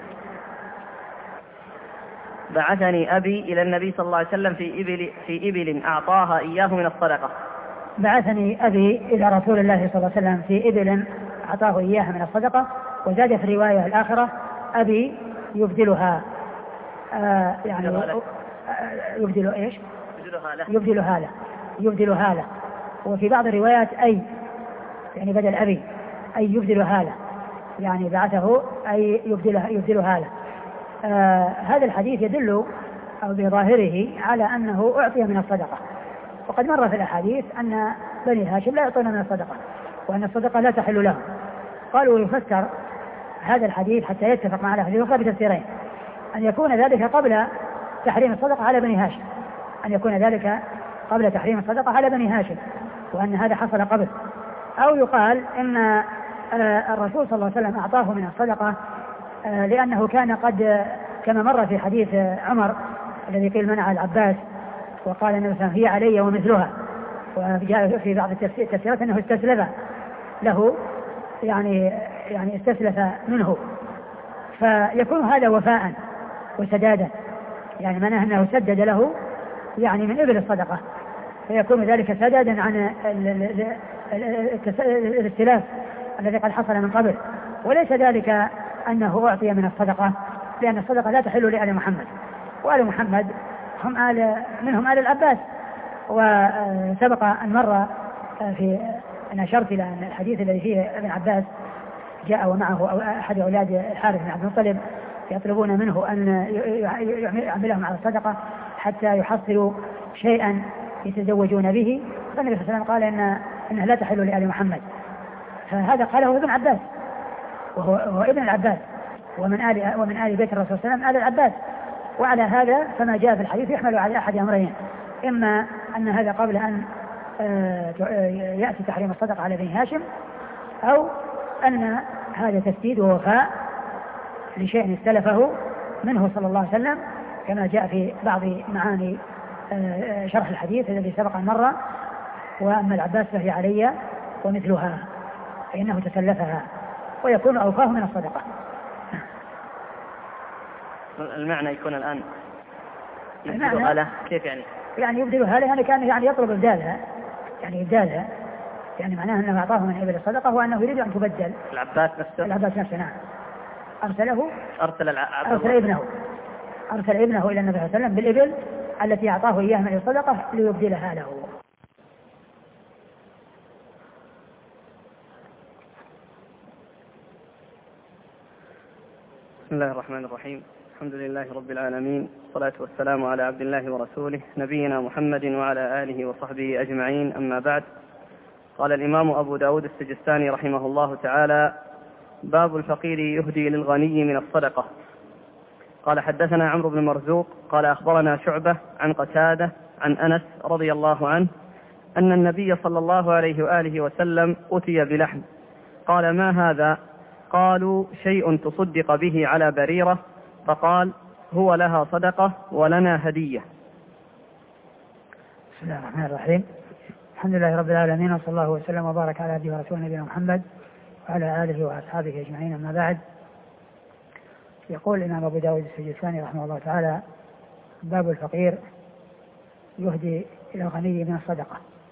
بعثني أبي إلى النبي صلى الله عليه وسلم في إبل, في إبل أعطاها إياه من الصدقة. بعثني أبي إلى رسول الله صلى الله عليه وسلم في إبل أعطاه إياها من الصدقة. وزاد في الرواية الآخرة أبي يبدلها آه يعني يبدل إيش يبدلها له يبدلها له يبدلها له. وفي بعض الروايات أي يعني بدل أبي أي يبدلها له، يعني بعثه أي يبدلها يبدلها له. آه هذا الحديث يدل أو بظاهره على أنه أعطي من الصدقة. وقد مر في الأحاديث أن بني هاشم لا يعطون من الصدقة وأن الصدقة لا تحل لهم. قالوا يفسر هذا الحديث حتى يتفق مع الأحاديث الأخرى بتفسيرين: أن يكون ذلك قبل تحريم الصدقة على بني هاشم أن يكون ذلك قبل تحريم الصدقة على بني هاشم وأن هذا حصل قبل، أو يقال إن الرسول صلى الله عليه وسلم أعطاه من الصدقة لأنه كان قد كما مر في حديث عمر الذي قيل منع العباس وقال النبي صلى الله عليه وسلم هي علي ومثلها، وجاء في بعض التفسيرات أنه استسلف له يعني يعني استسلف منه، فيكون هذا وفاء وسدادا، يعني معناه أنه سدد له يعني من إبل الصدقة، فيكون ذلك سدادا عن الاستلاف الذي قد حصل من قبل، وليس ذلك أنه أعطي من الصدقة، لأن الصدقة لا تحل لآل محمد، وآل محمد هم آل منهم آل العباس. وسبق أن مر في أن أشرت إلى أن الحديث الذي فيه ابن عباس جاء ومعه أحد أولاد الحارث بن عبد المطلب يطلبون منه أن يعملهم على الصدقة حتى يحصلوا شيئا يتزوجون به، فالنبي صلى الله عليه وسلم قال إن إنها لا تحل لآل محمد، فهذا قاله ابن عباس وهو, وهو ابن العباس ومن آل ومن آل بيت الرسول صلى الله عليه وسلم آل العباس. وعلى هذا فما جاء في الحديث يحمل على أحد أمرين: إما أن هذا قبل أن يأتي تحريم الصدقة على بني هاشم، أو أن هذا تسديد ووفاء لشيء استلفه منه صلى الله عليه وسلم، كما جاء في بعض معاني شرح الحديث الذي سبق أن مر: وأما العباس فهي علي ومثلها، فإنه تسلفها ويكون أوفاه من الصدقة. المعنى يكون الآن يبدلها له كيف يعني؟ يعني يبدلها له يعني كان يعني يطلب إبدالها، يعني إبدالها يعني معناه أنه أعطاه من إبل الصدقة وأنه يريد أن تبدل. العباس نفسه العباس نفسه نعم أرسله أرسل العباس أرسل ابنه أرسل ابنه إلى النبي صلى الله عليه وسلم بالإبل التي أعطاه إياها من الصدقة ليبدلها له. بسم الله الرحمن الرحيم. الحمد لله رب العالمين، والصلاة والسلام على عبد الله ورسوله نبينا محمد وعلى آله وصحبه أجمعين، أما بعد. قال الإمام أبو داود السجستاني رحمه الله تعالى: باب الفقير يهدي للغني من الصدقة. قال حدثنا عمرو بن مرزوق قال أخبرنا شعبة عن قتادة عن أنس رضي الله عنه أن النبي صلى الله عليه وآله وسلم أتي بلحم، قال: ما هذا؟ قالوا: شيء تصدق به على بريرة. فقال: هو لها صدقة ولنا هدية. بسم الله الرحمن الرحيم. الحمد لله رب العالمين، وصلى الله وسلم وبارك على عبده ورسوله نبينا محمد وعلى آله وأصحابه أجمعين، أما بعد. يقول الإمام أبو داود السجستاني رحمه الله تعالى: باب الفقير يهدي إلى الغني من الصدقة،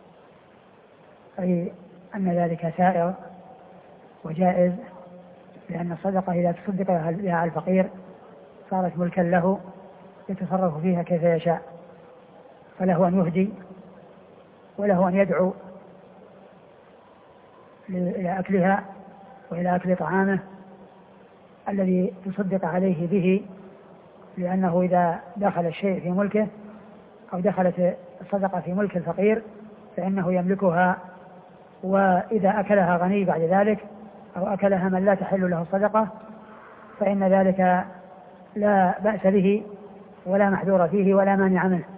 أي أن ذلك سائر وجائز، لأن الصدقة إذا تصدق بها على الفقير صارت ملكا له يتصرف فيها كيف يشاء، فله أن يهدي وله أن يدعو إلى أكلها وإلى أكل طعامه الذي تصدق عليه به، لأنه إذا دخل الشيء في ملكه أو دخلت الصدقة في ملك الفقير فإنه يملكها، وإذا أكلها غني بعد ذلك أو أكلها من لا تحل له الصدقة فإن ذلك لا بأس به ولا محذور فيه ولا مانع منه.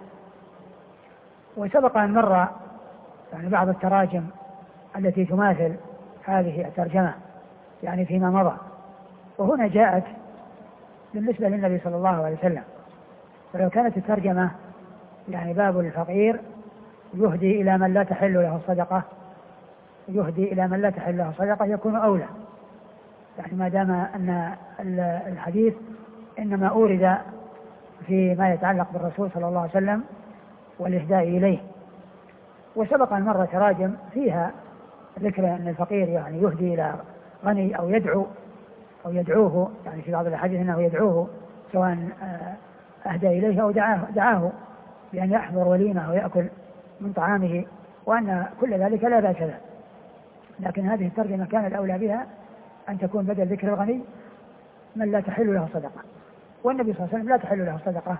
وسبق أن مر يعني بعض التراجم التي تماثل هذه الترجمة يعني فيما مضى، وهنا جاءت بالنسبة للنبي صلى الله عليه وسلم. ولو كانت الترجمة يعني باب الفقير يهدي إلى من لا تحل له الصدقة يهدي إلى من لا تحل له الصدقة يكون أولى، يعني ما دام أن الحديث إنما أورد فيما يتعلق بالرسول صلى الله عليه وسلم والإهداء إليه. وسبق أن مر تراجم فيها ذكر أن الفقير يعني يهدي إلى غني أو يدعو أو يدعوه، يعني في بعض الأحاديث أنه يدعوه سواء أهدى إليه أو دعاه, دعاه بأن يحضر وليمة ويأكل من طعامه، وأن كل ذلك لا بأس به. لكن هذه الترجمة كان الأولى بها أن تكون بدل ذكر الغني من لا تحل له صدقة، والنبي صلى الله عليه وسلم لا تحل له صدقة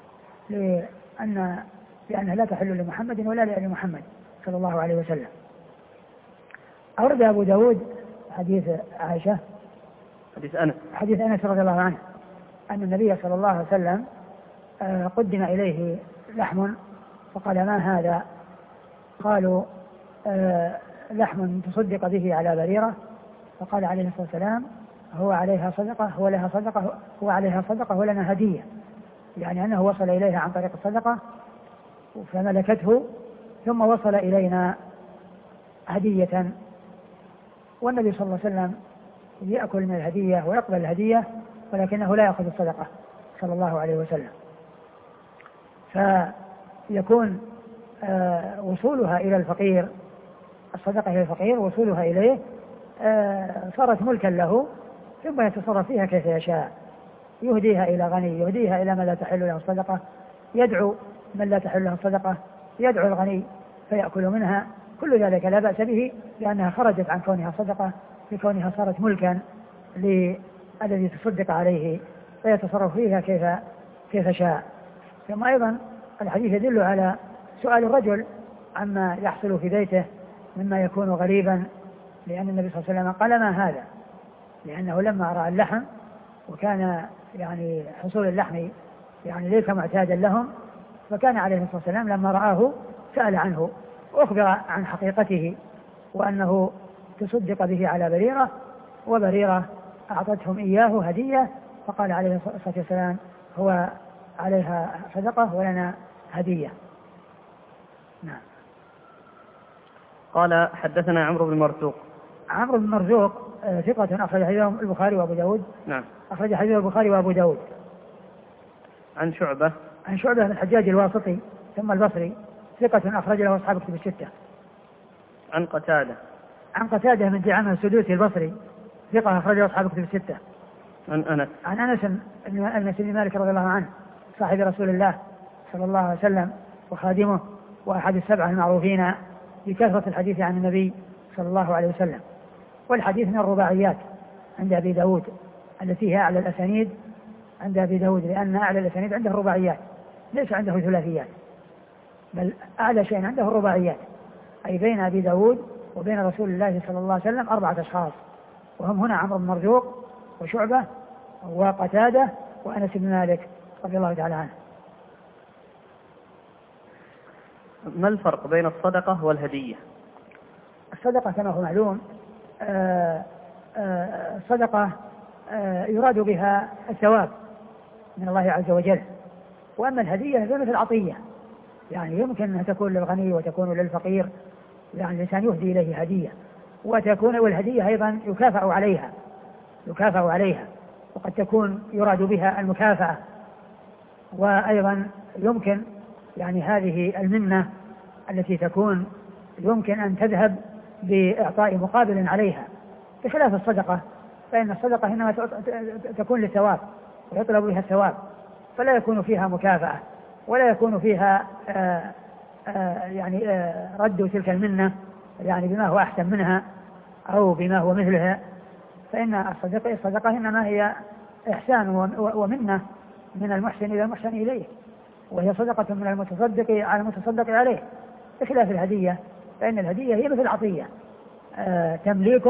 لأن لأنها لا تحل لمحمد ولا لآل محمد صلى الله عليه وسلم. أورد أبو داود حديث عائشة حديث أنس حديث أنس رضي الله عنه أن النبي صلى الله عليه وسلم قدم إليه لحم فقال ما هذا؟ قالوا لحم تصدق به على بريرة، فقال عليه الصلاة والسلام هو عليها صدقة هو لها صدقة هو عليها صدقة ولنا هدية، يعني أنه وصل إليها عن طريق الصدقة فملكته ثم وصل إلينا هدية، والنبي صلى الله عليه وسلم يأكل من الهدية ويقبل الهدية ولكنه لا يأخذ الصدقة صلى الله عليه وسلم. فيكون آه وصولها إلى الفقير الصدقة إلى الفقير وصولها إليه آه صارت ملكا له ثم يتصرف فيها كيف يشاء، يهديها إلى غني يهديها إلى من لا تحل له الصدقة، يدعو من لا تحل له الصدقة يدعو الغني فيأكل منها، كل ذلك لا بأس به لأنها خرجت عن كونها صدقة لكونها صارت ملكا للذي تصدق عليه فيتصرف فيها كيف كيف شاء. ثم أيضا الحديث يدل على سؤال الرجل عما يحصل في بيته مما يكون غريبا، لأن النبي صلى الله عليه وسلم قال ما هذا، لأنه لما رأى اللحم وكان يعني حصول اللحم يعني ليس معتادا لهم، فكان عليه الصلاة والسلام لما رآه سأل عنه وأخبر عن حقيقته وأنه تصدق به على بريرة وبريرة أعطتهم إياه هدية، فقال عليه الصلاة والسلام هو عليها صدقة ولنا هدية. نعم. قال حدثنا عمرو بن مرزوق. عمرو بن مرزوق ثقة أخرج حديثه البخاري وأبو داود. نعم. أخرج حديثه البخاري وأبو داود. عن شعبة. عن شعبة بن الحجاج الواسطي ثم البصري ثقة أخرج له أصحاب كتب الستة. عن قتادة. عن قتادة من دعامة السدوسي البصري ثقة أخرج له أصحاب كتب الستة. عن أنس. عن أنس أنس بن مالك رضي الله عنه صاحب رسول الله صلى الله عليه وسلم وخادمه وأحد السبعة المعروفين بكثرة الحديث عن النبي صلى الله عليه وسلم. والحديث من الرباعيات عند أبي داود التي هي أعلى الأسانيد عند أبي داود، لأن أعلى الأسانيد عنده رباعيات ليس عنده ثلاثيات، بل أعلى شيء عنده الرباعيات، أي بين أبي داود وبين رسول الله صلى الله عليه وسلم أربعة أشخاص، وهم هنا عمرو بن مرزوق وشعبة وقتادة وأنس بن مالك رضي الله تعالى عنه. ما الفرق بين الصدقة والهدية؟ الصدقة كما هو معلوم آآ آآ الصدقة آآ يراد بها الثواب من الله عز وجل، وأما الهدية فمثل العطية، يعني يمكن أن تكون للغني وتكون للفقير، يعني الإنسان يهدي إليه هدية وتكون والهدية أيضا يكافأ عليها يكافأ عليها وقد تكون يراد بها المكافأة، وأيضا يمكن يعني هذه المنة التي تكون يمكن أن تذهب بإعطاء مقابل عليها، بخلاف الصدقة، فإن الصدقة إنما تكون للثواب ويطلب بها الثواب، فلا يكون فيها مكافأة ولا يكون فيها آآ آآ يعني آآ رد تلك المنة يعني بما هو أحسن منها أو بما هو مثلها. فإن الصدقة, الصدقة إنما هي إحسان ومنة من المحسن إلى المحسن إليه، وهي صدقة من المتصدق على المتصدق عليه، بخلاف الهدية، فإن الهدية هي مثل عطية تمليك،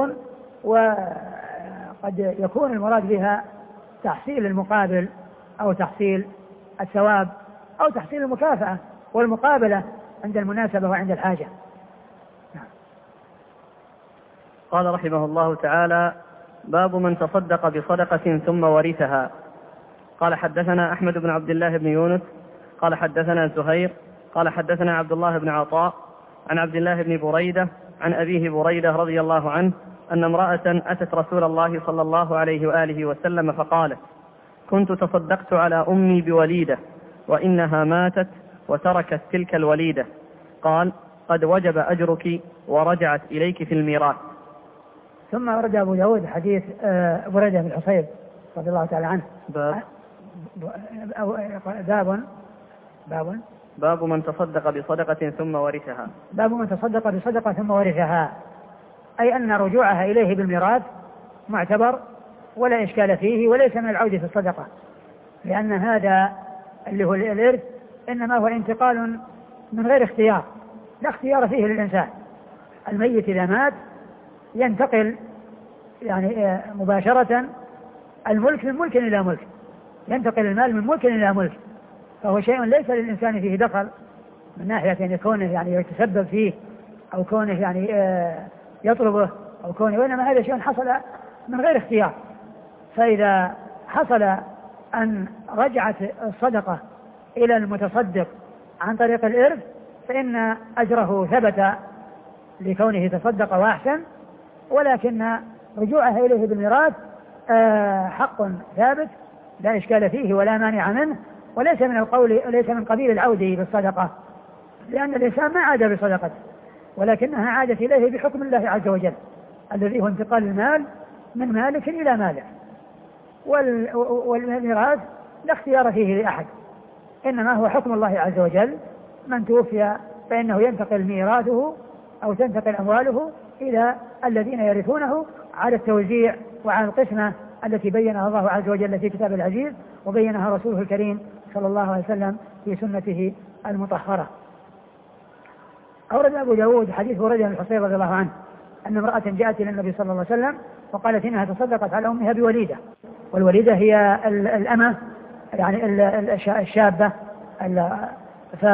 وقد يكون المراد بها تحصيل المقابل أو تحصيل الثواب أو تحصيل المكافأة والمقابلة عند المناسبة وعند الحاجة. قال رحمه الله تعالى: باب من تصدق بصدقة ثم ورثها. قال: حدثنا أحمد بن عبد الله بن يونس قال حدثنا زهير قال حدثنا عبد الله بن عطاء عن عبد الله بن بريدة عن أبيه بريدة رضي الله عنه أن امرأة أتت رسول الله صلى الله عليه وآله وسلم فقالت: كنت تصدقت على أمي بوليدة وإنها ماتت وتركت تلك الوليدة. قال: قد وجب أجرك ورجعت إليك في الميراث. ثم ورد أبو داود حديث بريدة بن الحصيب رضي الله تعالى عنه. باب باب باب باب من تصدق بصدقة ثم ورثها. باب من تصدق بصدقة ثم ورثها، أي أن رجوعها إليه بالميراث معتبر ولا إشكال فيه، وليس من العودة في الصدقة، لأن هذا اللي هو الإرث إنما هو انتقال من غير اختيار، لا اختيار فيه للإنسان. الميت إذا مات ينتقل يعني مباشرة الملك من ملك إلى ملك، ينتقل المال من ملك إلى ملك، فهو شيء ليس للإنسان فيه دخل من ناحية أن يكونه يعني يتسبب فيه أو كونه يعني يطلبه أو كونه، وإنما هذا شيء حصل من غير اختيار. فإذا حصل أن رجعت الصدقة إلى المتصدق عن طريق الإرث فإن أجره ثبت لكونه تصدق وأحسن، ولكن رجوعها إليه بالميراث حق ثابت لا إشكال فيه ولا مانع منه، وليس من القول ليس من قبيل العودة بالصدقة، لأن الإنسان ما عاد بصدقته ولكنها عادت إليه بحكم الله عز وجل الذي هو انتقال المال من مالك إلى مالك. والميراث لا اختيار فيه لأحد، إنما هو حكم الله عز وجل، من توفي فإنه ينتقل ميراثه أو تنتقل أمواله إلى الذين يرثونه على التوزيع وعلى القسمة التي بينها الله عز وجل في كتاب العزيز وبينها رسوله الكريم صلى الله عليه وسلم في سنته المطهرة. أورد أبو داود حديث بريدة بن الحصيب رضي الله عنه أن امرأة جاءت إلى النبي صلى الله عليه وسلم وقالت إنها تصدقت على أمها بوليدة، والوليدة هي الأمة يعني الشابة، ف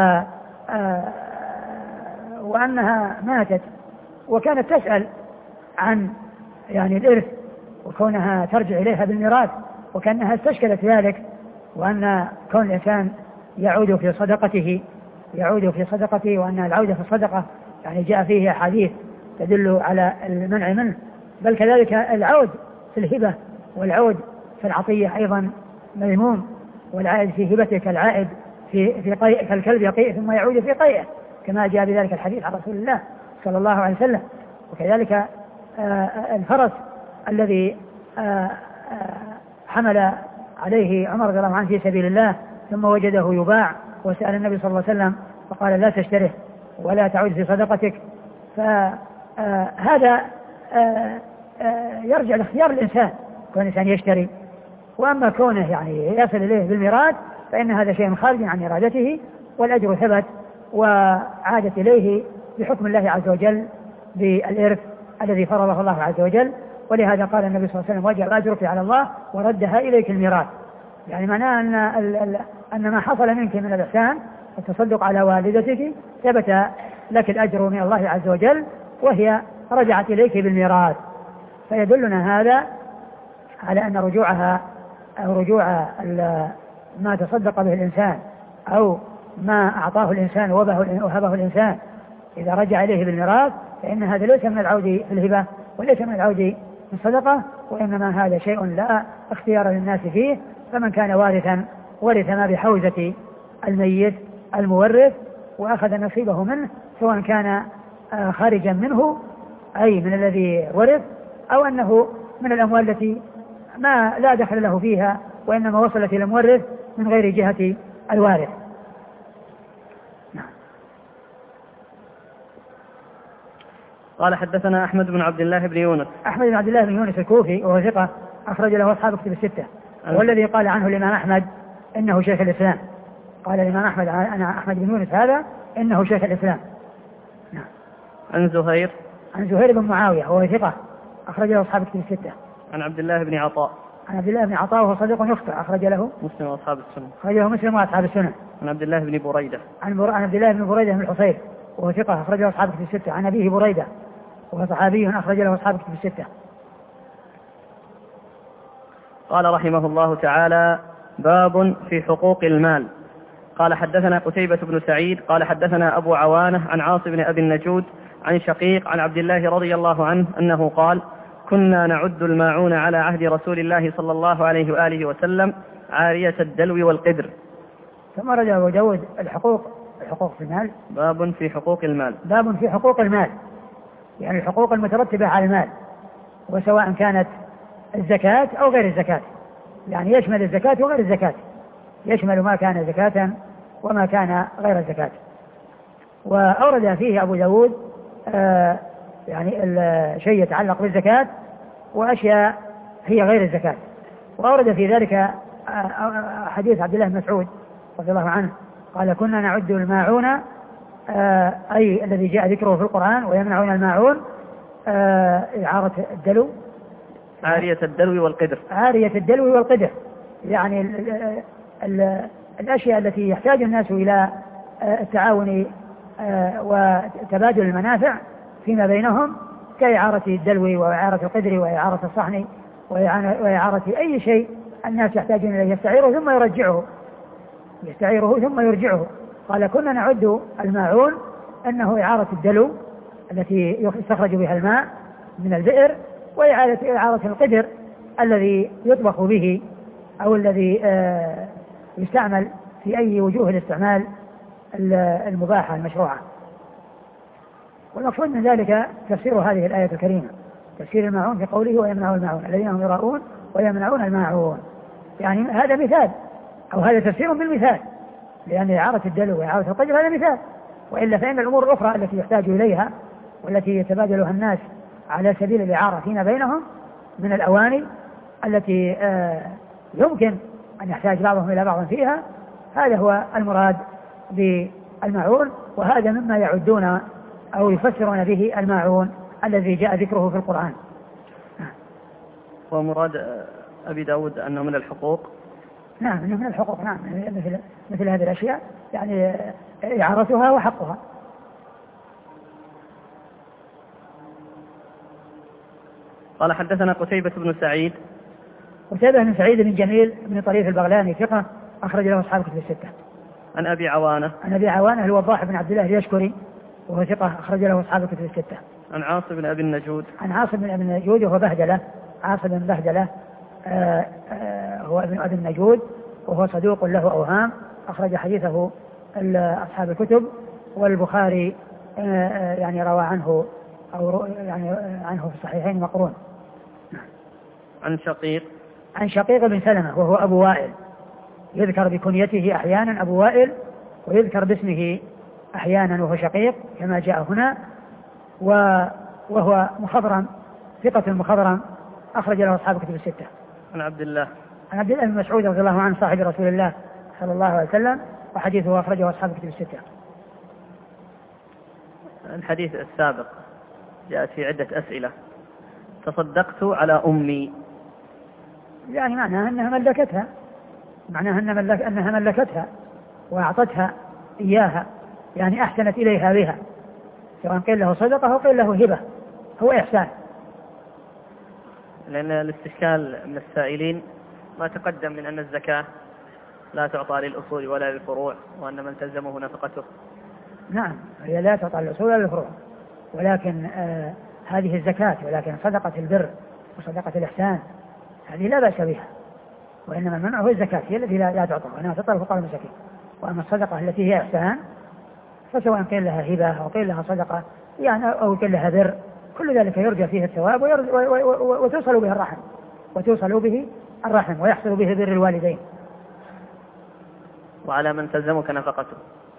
وأنها ماتت وكانت تسأل عن يعني الإرث وكونها ترجع إليها بالميراث، وكأنها استشكلت ذلك، وأن كون الإنسان يعود في صدقته يعود في صدقته وأن العودة في الصدقة يعني جاء فيه أحاديث تدل على المنع منه، بل كذلك العود في الهبة والعود في العطية أيضا مذموم، والعائد في هبته كالعائد في في قيء كالكلب يقيء ثم يعود في قيئه كما جاء بذلك الحديث عن رسول الله صلى الله عليه وسلم. وكذلك الفرس الذي حمل عليه عمر رضي الله عنه في سبيل الله ثم وجده يباع وسأل النبي صلى الله عليه وسلم فقال لا تشتره ولا تعود في صدقتك، فهذا يرجع لاختيار الإنسان كون الإنسان يشتري، وأما كونه يعني يصل إليه بالميراث فإن هذا شيء خارج عن إرادته والأجر ثبت وعادت إليه بحكم الله عز وجل بالإرث الذي فرضه الله عز وجل. ولهذا قال النبي صلى الله عليه وسلم وجب أجرك على الله وردها إليك الميراث، يعني معناه أن, أن ما حصل منك من الإحسان التصدق على والدتك ثبت لك الأجر من الله عز وجل وهي رجعت إليك بالميراث. فيدلنا هذا على أن رجوعها أو رجوع ما تصدق به الإنسان أو ما أعطاه الإنسان وهبه الإنسان إذا رجع إليه بالميراث فإن هذا ليس من العود في الهبة وليس من العود في الصدقة، وإنما هذا شيء لا اختيار للناس فيه، فمن كان وارثا ورث ما بحوزة الميت المورث وأخذ نصيبه منه، سواء كان خارجا منه أي من الذي ورث، أو أنه من الأموال التي ما لا دخل له فيها وإنما وصلت إلى المورث من غير جهة الوارث. قال حدثنا أحمد بن عبد الله بن يونس. أحمد بن عبد الله بن يونس الكوفي وهو ثقة أخرج له أصحاب كتب الستة، والذي قال عنه الإمام أحمد إنه شيخ الإسلام. قال الإمام أحمد أنا أحمد بن يونس هذا إنه شيخ الإسلام. نعم. عن زهير. عن زهير بن معاوية وهو ثقة أخرج له أصحاب كتب الستة. عن عبد الله بن عطاء. عن عبد الله بن عطاء وهو صديق يخطئ أخرج له مسلم وأصحاب السنة. أخرج له مسلم وأصحاب السنة. عن عبد الله بن بريدة. عن, بر... عن عبد الله بن بريدة بن الحصير وهو ثقة أخرج له أصحاب كتب الستة. عن أبيه بريدة وهو صحابي أخرج له أصحاب كتب الستة. قال رحمه الله تعالى: باب في حقوق المال. قال حدثنا قتيبة بن سعيد قال حدثنا أبو عوانة عن عاصم بن أبي النجود عن شقيق عن عبد الله رضي الله عنه أنه قال: كنا نعد الماعون على عهد رسول الله صلى الله عليه وآله وسلم عارية الدلو والقدر. ثم رجع أبو داود الحقوق الحقوق في المال. باب في حقوق المال. باب في حقوق المال، يعني الحقوق المترتبة على المال، وسواء كانت الزكاة أو غير الزكاة، يعني يشمل الزكاة وغير الزكاة، يشمل ما كان زكاة وما كان غير الزكاة. وأورد فيه أبو داود آه يعني الشيء يتعلق بالزكاة وأشياء هي غير الزكاة. وأورد في ذلك حديث عبد الله بن مسعود رضي الله عنه قال: كنا نعد الماعون آه أي الذي جاء ذكره في القرآن ويمنعون الماعون آه إعارة الدلو، عارية الدلو والقدر. عارية الدلو والقدر يعني ال ال ال الأشياء التي يحتاج الناس إلى التعاون وتبادل المنافع فيما بينهم، كإعارة الدلو وإعارة القدر وإعارة الصحن وإعارة أي شيء الناس يحتاجون إليه يستعيره ثم يرجعه يستعيره ثم يرجعه. قال: كنا نعد الماعون أنه إعارة الدلو التي يستخرج بها الماء من البئر، وإعارة إعارة القدر الذي يطبخ به أو الذي آه يستعمل في أي وجوه الاستعمال المباحة المشروعة. والمقصود من ذلك تفسير هذه الآية الكريمة، تفسير الماعون في قوله: ويمنعون الماعون الذين هم يراؤون ويمنعون الماعون، يعني هذا مثال أو هذا تفسير بالمثال، لأن إعارة الدلو وإعارة القدر هذا مثال، وإلا فإن الأمور الأخرى التي يحتاج إليها والتي يتبادلها الناس على سبيل الإعارة فيما بينهم من الأواني التي آه يمكن أن يحتاج بعضهم إلى بعض فيها، هذا هو المراد بالماعون، وهذا مما يعدون أو يفسرون به الماعون الذي جاء ذكره في القرآن. ومراد أبي داود أنه من الحقوق. نعم أنه من الحقوق، نعم مثل, مثل هذه الأشياء يعني إعارتها وحقها. قال حدثنا قتيبة بن سعيد. قتيبة بن سعيد بن جميل بن طريف البغلاني ثقة أخرج له أصحاب كتب الستة. عن أبي عوانة. عن أبي عوانة الوضاح بن عبد الله اليشكري وهو ثقة أخرج له أصحاب كتب الستة. عن عاصم بن أبي النجود. عن عاصم بن أبي النجود وهو بهدلة، عاصم بن بهدلة آآ آآ هو ابن أبي النجود وهو صدوق له أوهام، أخرج حديثه أصحاب الكتب، والبخاري يعني روى عنه أو يعني عنه في الصحيحين مقرون. عن شقيق. عن شقيق بن سلمة وهو أبو وائل، يذكر بكنيته أحيانا أبو وائل ويذكر باسمه أحيانا وهو شقيق كما جاء هنا، وهو مخضرم ثقة مخضرم أخرج له أصحاب كتب الستة. عن عبد الله. عن عبد الله بن مسعود رضي الله عنه صاحب رسول الله صلى الله عليه وسلم، وحديثه أخرجه أصحاب كتب الستة. الحديث السابق جاءت في عدة أسئلة: تصدقت على أمي، يعني معناها أنها ملكتها، معناها أنها, ملك أنها ملكتها وأعطتها إياها، يعني أحسنت إليها بها، سواء قيل له صدقة أو قيل له هبة، هو إحسان. لأن الاستشكال من السائلين ما تقدم من أن الزكاة لا تعطى للأصول ولا للفروع، وأن من تلزمه نفقته. نعم هي لا تعطى للأصول ولا للفروع، ولكن آه هذه الزكاة، ولكن صدقة البر وصدقة الإحسان هذه لا بأس بها، وإنما المنع هو الزكاة هي التي لا تعطى، وإنما تعطى الفقراء والمساكين. وأما الصدقة التي هي إحسان فسواء قيل لها هبة أو قيل لها صدقة يعني أو قيل لها بر، كل ذلك يرجى فيه الثواب وتوصل به الرحم وتوصل به الرحم ويحصل به بر الوالدين. وعلى من تلزمك نفقته.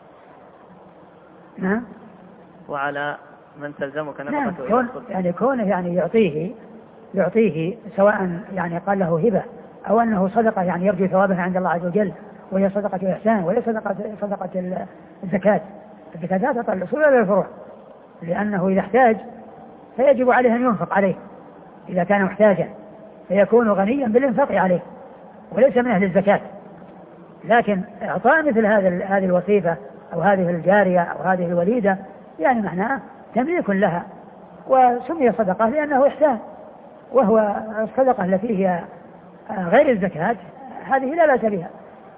نعم. وعلى من تلزمك نفقته. نعم. كون يعني كونه يعني يعطيه يعطيه سواء يعني قال له هبة أو أنه صدقة يعني يرجو ثوابها عند الله عز وجل، وهي صدقة إحسان وهي صدقة صدقة الزكاة. الزكاة لا تطلع الأصول ولا الفروع، لأنه إذا احتاج فيجب عليه أن ينفق عليه، إذا كان محتاجا فيكون غنيا بالإنفاق عليه وليس من أهل الزكاة. لكن إعطاء مثل هذا هذه الوصيفة أو هذه الجارية أو هذه الوليدة يعني معناه تمليك لها، وسمي صدقة لأنه إحسان، وهو الصدقة التي هي غير الزكاة هذه لا بأس بها.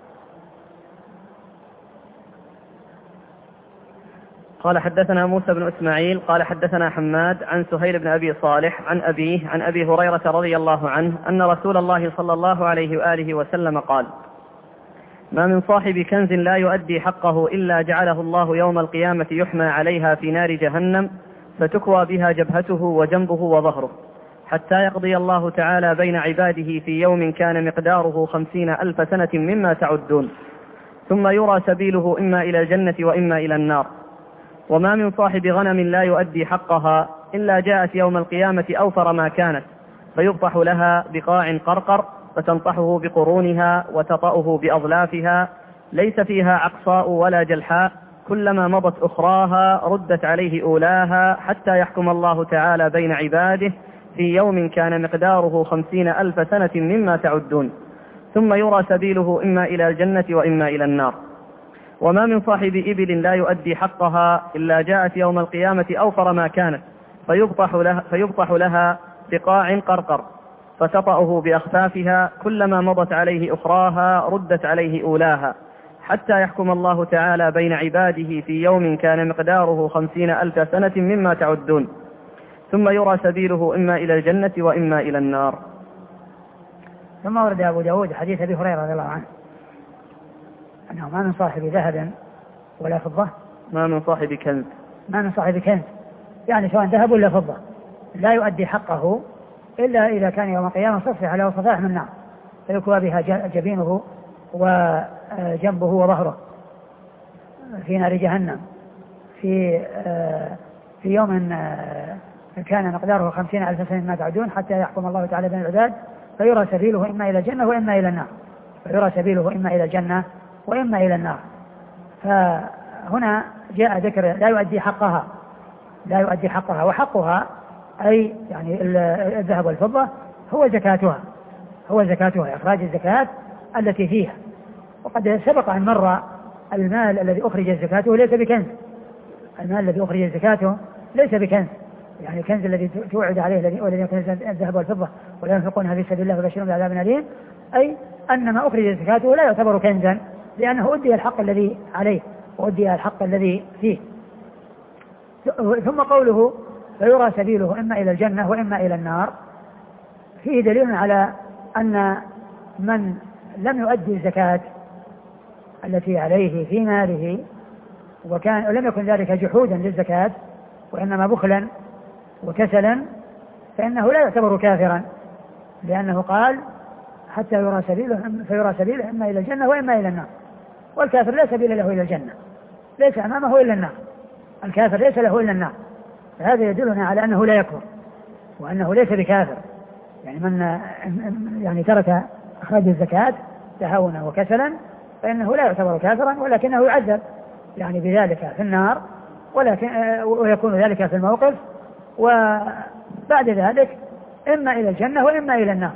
قال حدثنا موسى بن إسماعيل قال حدثنا حماد عن سهيل بن أبي صالح عن أبيه عن أبي هريرة رضي الله عنه أن رسول الله صلى الله عليه وآله وسلم قال: ما من صاحب كنز لا يؤدي حقه إلا جعله الله يوم القيامة يحمى عليها في نار جهنم فتكوى بها جبهته وجنبه وظهره حتى يقضي الله تعالى بين عباده في يوم كان مقداره خمسين ألف سنة مما تعدون، ثم يرى سبيله إما إلى الجنة وإما إلى النار. وما من صاحب غنم لا يؤدي حقها إلا جاءت يوم القيامة أوفر ما كانت فيبطح لها بقاع قرقر فتنطحه بقرونها وتطأه بأظلافها ليس فيها عقصاء ولا جلحاء، كلما مضت أخراها ردت عليه أولاها حتى يحكم الله تعالى بين عباده في يوم كان مقداره خمسين ألف سنة مما تعدون، ثم يرى سبيله إما إلى الجنة وإما إلى النار. وما من صاحب إبل لا يؤدي حقها إلا جاءت يوم القيامة أوفر ما كانت فيبطح لها, فيبطح لها بقاع قرقر فتطأه بأخفافها، كلما مضت عليه أخراها ردت عليه أولاها حتى يحكم الله تعالى بين عباده في يوم كان مقداره خمسين ألف سنة مما تعدون، ثم يرى سبيله إما إلى الجنة وإما إلى النار. ثم ورد أبو داود حديث أبي هريرة رضي الله عنه أنه ما من صاحب ذهب ولا فضة، ما من صاحب كنز ما من صاحب كنز يعني سواء ذهب ولا فضة لا يؤدي حقه إلا إذا كان يوم القيامة صفح على صفائح من نار فيكوى بها جبينه وجنبه وظهره في نار جهنم في في يوم كان مقداره خمسين ألف سنة ما تعدون حتى يحكم الله تعالى بين العباد فيرى سبيله إما إلى الجنة وإما إلى النار فيرى سبيله إما إلى الجنة وإما إلى النار. فهنا جاء ذكر لا يؤدي حقها لا يؤدي حقها وحقها أي يعني الذهب والفضة هو زكاتها هو زكاتها إخراج الزكاة التي فيها. وقد سبق أن مر المال الذي أخرج زكاته ليس بكنز، المال الذي أخرج زكاته ليس بكنز، يعني الكنز الذي توعد عليه والذي يكون الذهب والفضة ولا ينفقونها في سبيل الله وبشرهم بعذاب أليم، أي أن ما أخرج زكاته لا يعتبر كنزا لأنه أدي الحق الذي عليه وأدي الحق الذي فيه. ثم قوله فيرى سبيله إما إلى الجنة وإما إلى النار فيه دليل على أن من لم يؤدي الزكاة التي عليه في ماله وكان ولم يكن ذلك جحودا للزكاة وإنما بخلا وكسلا فإنه لا يعتبر كافرا، لأنه قال حتى يرى سبيله فيرى سبيله إما إلى الجنة وإما إلى النار. والكافر لا سبيل له إلى الجنة، ليس أمامه إلا النار، الكافر ليس له إلا النار. فهذا يدلنا على أنه لا يكفر وأنه ليس بكافر، يعني من يعني ترك إخراج الزكاة تهاونا وكسلا فإنه لا يعتبر كافرا ولكنه يعذب يعني بذلك في النار، ولكن ويكون ذلك في الموقف وبعد ذلك إما إلى الجنة وإما إلى النار.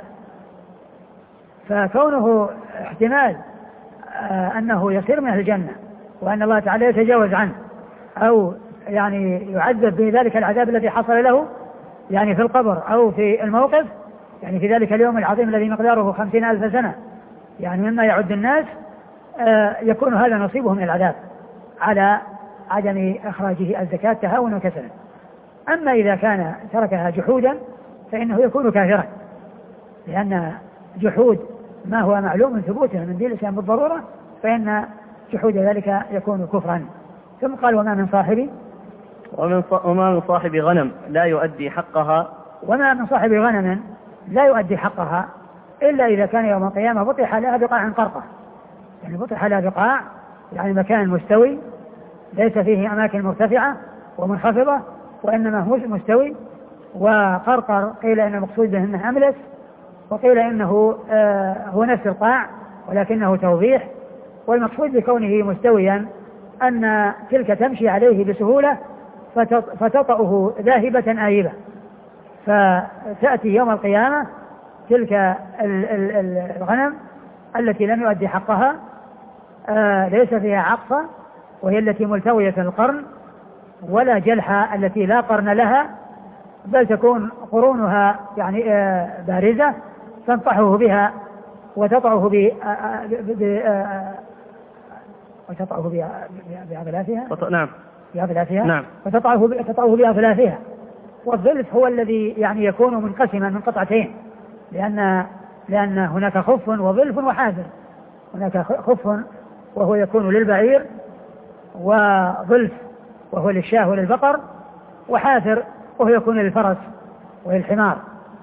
فكونه احتمال أنه يصير من أهل الجنة وأن الله تعالى يتجاوز عنه أو يعني يعذب بذلك العذاب الذي حصل له يعني في القبر أو في الموقف يعني في ذلك اليوم العظيم الذي مقداره خمسين ألف سنة يعني مما يعد الناس يكون هذا نصيبه من العذاب على عدم إخراجه الزكاة تهاونا وكسلا. أما إذا كان تركها جحودا فإنه يكون كافرا، لأن جحود ما هو معلوم ثبوته من دين الإسلام بالضرورة فإن جحود ذلك يكون كفرا. ثم قال وما من صاحب ومن وما من صاحب غنم لا يؤدي حقها وما من صاحب غنم لا يؤدي حقها إلا إذا كان يوم القيامة بطح لها بقاع قرقة، يعني بطح لها بقاع يعني مكان مستوي ليس فيه أماكن مرتفعة ومنخفضة، وإنما هو مستوي. وقرقر قيل إن المقصود به أنه أملس، وقيل إنه آه هو نفس القاع ولكنه توضيح. والمقصود بكونه مستويا أن تلك تمشي عليه بسهولة فتطأه ذاهبة آيبة، فتأتي يوم القيامة تلك الغنم التي لم يؤدي حقها آه ليس فيها عقصة وهي التي ملتوية القرن، ولا جلحة التي لا قرن لها، بل تكون قرونها يعني آه بارزة، تنطحه بها وتطعه ب وتطعه بأغلافها نعم بأغلافها نعم وتطعه تطعه بأغلافها. والظلف هو الذي يعني يكون منقسما من قطعتين، لأن لأن هناك خف وظلف وحافر. هناك خف وهو يكون للبعير، وظلف وهو للشاه وللبقر، وحافر وهو يكون للفرس وللحمار.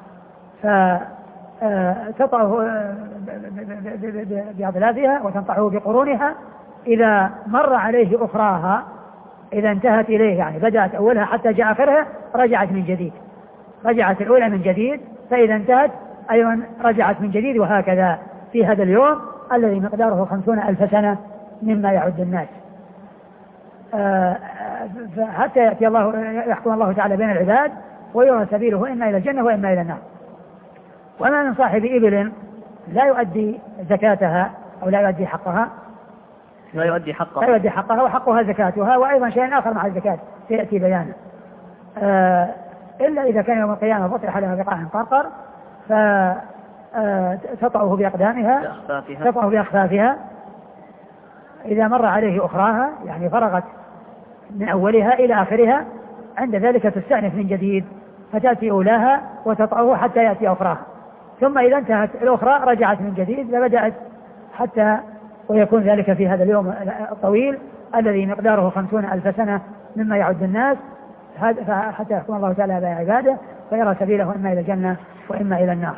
فتطعه بأغلافها وتنطحه بقرونها. إذا مر عليه أخراها، إذا انتهت إليه يعني بدأت أولها حتى جاء آخرها رجعت من جديد، رجعت الأولى من جديد، فإذا انتهت أيضا رجعت من جديد، وهكذا في هذا اليوم الذي مقداره خمسون ألف سنة مما يعد الناس، حتى يأتي الله يحكم الله تعالى بين العباد ويرى سبيله إما إلى الجنة وإما إلى النار. وما من صاحب إبل لا يؤدي زكاتها أو لا يؤدي حقها لا يؤدي حقها لا يؤدي حقها وحقها زكاتها، وأيضا شيء آخر مع الزكاة سيأتي بيانه، آه إلا إذا كان يوم القيامة بطرح لها بقاع قرقر فتطعه بأقدامها تطعه بأخفافها. إذا مر عليه أخراها يعني فرغت من أولها إلى آخرها، عند ذلك تستأنف من جديد فتأتي أولاها وتطعه حتى يأتي أخراها، ثم إذا انتهت الأخرى رجعت من جديد فبدأت حتى ويكون ذلك في هذا اليوم الطويل الذي مقداره خمسون ألف سنة مما يعد الناس، حتى يحكم الله تعالى بين عباده فيرى سبيله إما إلى الجنة وإما إلى النار.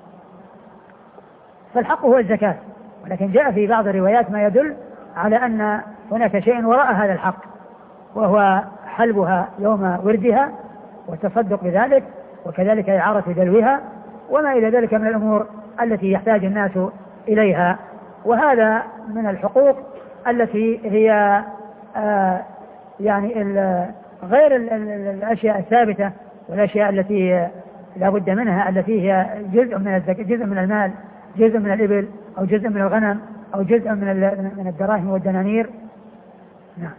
فالحق هو الزكاة، ولكن جاء في بعض الروايات ما يدل على أن هناك شيء وراء هذا الحق، وهو حلبها يوم وردها والتصدق بذلك، وكذلك إعارة دلوها وما إلى ذلك من الأمور التي يحتاج الناس إليها. وهذا من الحقوق التي هي آه يعني غير الأشياء الثابتة والأشياء التي لا بد منها، التي هي جزء من الزكاة، جزء من المال، جزء من الإبل أو جزء من الغنم أو جزء من من الدراهم والدنانير. نعم.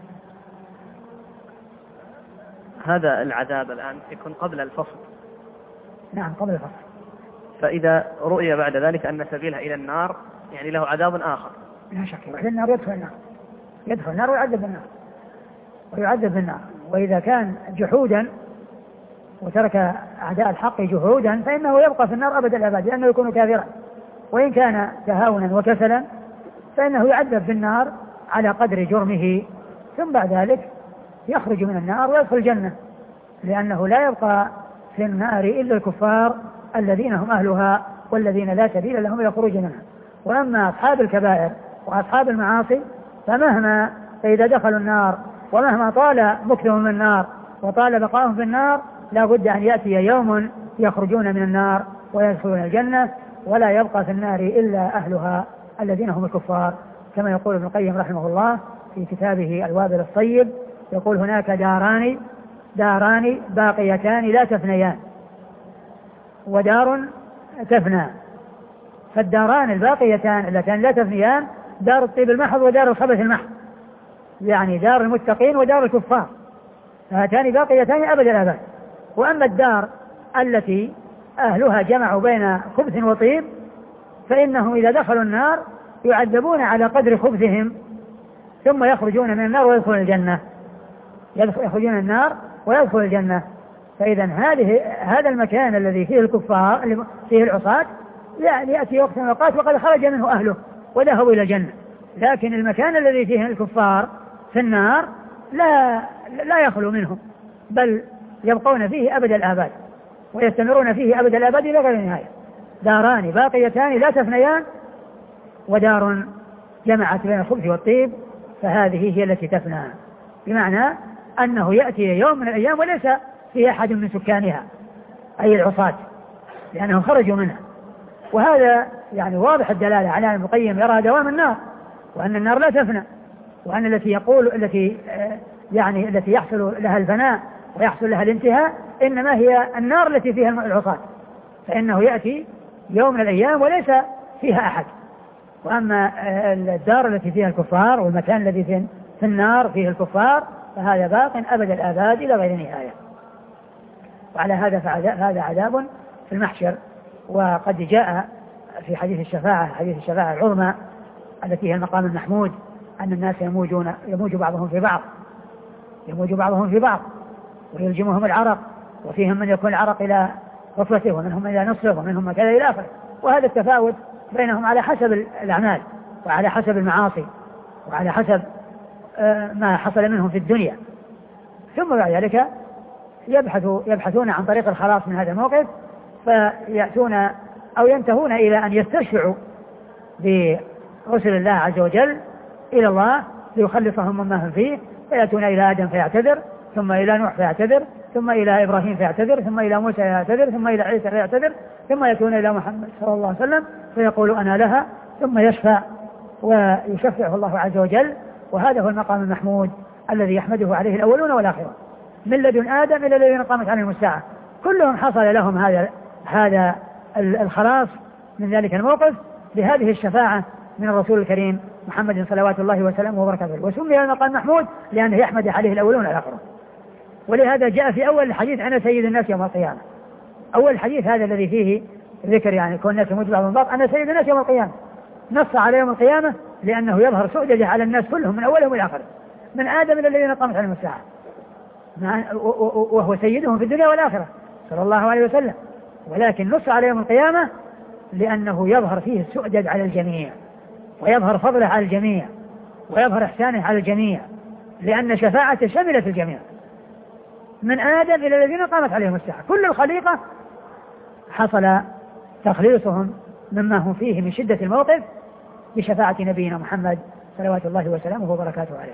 هذا العذاب الآن يكون قبل الفصل. نعم قبل الفصل. فإذا رؤي بعد ذلك أن سبيلها إلى النار يعني له عذاب آخر. لا شك، وإلى النار يدخل النار يدخل النار ويعذب بالنار ويعذب بالنار. وإذا كان جحودا وترك أعداء الحق جحودا فإنه يبقى في النار أبد الأبد، لأنه يكون كافرا. وإن كان تهاونا وكسلا فإنه يعذب بالنار على قدر جرمه، ثم بعد ذلك يخرج من النار ويدخل الجنة، لأنه لا يبقى في النار إلا الكفار الذين هم أهلها والذين لا سبيل لهم إلى الخروج منها. وأما أصحاب الكبائر وأصحاب المعاصي فمهما فإذا دخلوا النار ومهما طال مكثهم من النار وطال بقاؤهم في النار لا بد أن يأتي يوم يخرجون من النار ويدخلون الجنة، ولا يبقى في النار إلا أهلها الذين هم الكفار، كما يقول ابن القيم رحمه الله في كتابه الوابل الطيب، يقول هناك داران داران باقيتان لا تفنيان ودار تفنى. فالداران الباقيتان اللتان لا تفنيان دار الطيب المحض ودار الخبث المحض، يعني دار المتقين ودار الكفار، فهاتان باقيتان أبد الأبد. وأما الدار التي أهلها جمعوا بين خبث وطيب فإنهم إذا دخلوا النار يعذبون على قدر خبثهم ثم يخرجون من النار ويدخلون الجنة يخرجون النار ويدخلون الجنة. فإذا هذه هذا المكان الذي فيه الكفار اللي فيه العصاة يعني يأتي وقت من الأوقات وقد خرج منه أهله وذهبوا إلى الجنة، لكن المكان الذي فيه الكفار في النار لا لا يخلو منهم، بل يبقون فيه أبد الآباد ويستمرون فيه أبد الآباد إلى غير نهاية. داران باقيتان لا تفنيان، ودار جمعت بين الخبث والطيب فهذه هي التي تفنى، بمعنى أنه يأتي يوم من الأيام وليس فيه أحد من سكانها أي العصاة لأنهم خرجوا منها. وهذا يعني واضح الدلالة على أن ابن القيم يرى دوام النار، وأن النار لا تفنى، وأن التي يقول التي يعني التي يحصل لها الفناء ويحصل لها الانتهاء إنما هي النار التي فيها العصاة، فإنه يأتي يوم من الأيام وليس فيها أحد. وأما الدار التي فيها الكفار والمكان الذي في النار فيه الكفار فهذا باق أبد الآباد إلى غير نهاية. وعلى هذا فهذا عذاب في المحشر. وقد جاء في حديث الشفاعة حديث الشفاعة العظمى التي هي المقام المحمود أن الناس يموجون يموج بعضهم في بعض يموج بعضهم في بعض ويلجمهم العرق، وفيهم من يكون العرق إلى ركبته ومنهم إلى نصفه ومنهم من كذا إلى آخره. وهذا التفاوت بينهم على حسب الأعمال وعلى حسب المعاصي وعلى حسب ما حصل منهم في الدنيا. ثم بعد ذلك يبحثوا يبحثون عن طريق الخلاص من هذا الموقف، فيأتون أو ينتهون إلى أن يسترشعوا برسل الله عز وجل إلى الله ليخلصهم مما هم فيه، فيأتون إلى آدم فيعتذر، ثم إلى نوح فيعتذر، ثم إلى إبراهيم فيعتذر، ثم إلى موسى فيعتذر، ثم إلى عيسى فيعتذر، ثم يأتون إلى محمد صلى الله عليه وسلم فيقول أنا لها، ثم يشفع ويشفعه الله عز وجل. وهذا هو المقام المحمود الذي يحمده عليه الأولون والآخرون من لدن آدم إلى الذين قامت عليهم الساعة، كلهم حصل لهم هذا هذا الخلاص من ذلك الموقف بهذه الشفاعة من الرسول الكريم محمد صلوات الله وسلامه وبركاته. وسمي المقام محمود لأنه يحمد عليه الأولون والآخرون. ولهذا جاء في أول الحديث أنا سيد الناس يوم القيامة. أول الحديث هذا الذي فيه ذكر يعني كون الناس يموت بعضهم بعض أنا سيد الناس يوم القيامة، نص على يوم القيامة لأنه يظهر سؤدده على الناس كلهم من أولهم إلى آخرهم من آدم إلى الذين قامت عليهم الساعة، وهو سيدهم في الدنيا والآخرة صلى الله عليه وسلم. ولكن نص على يوم القيامة لأنه يظهر فيه السؤدد على الجميع ويظهر فضله على الجميع ويظهر إحسانه على الجميع، لأن شفاعته شملت الجميع من آدم إلى الذين قامت عليهم الساعة. كل الخليقة حصل تخليصهم مما هم فيه من شدة الموقف بشفاعة نبينا محمد صلوات الله وسلامه وبركاته عليه.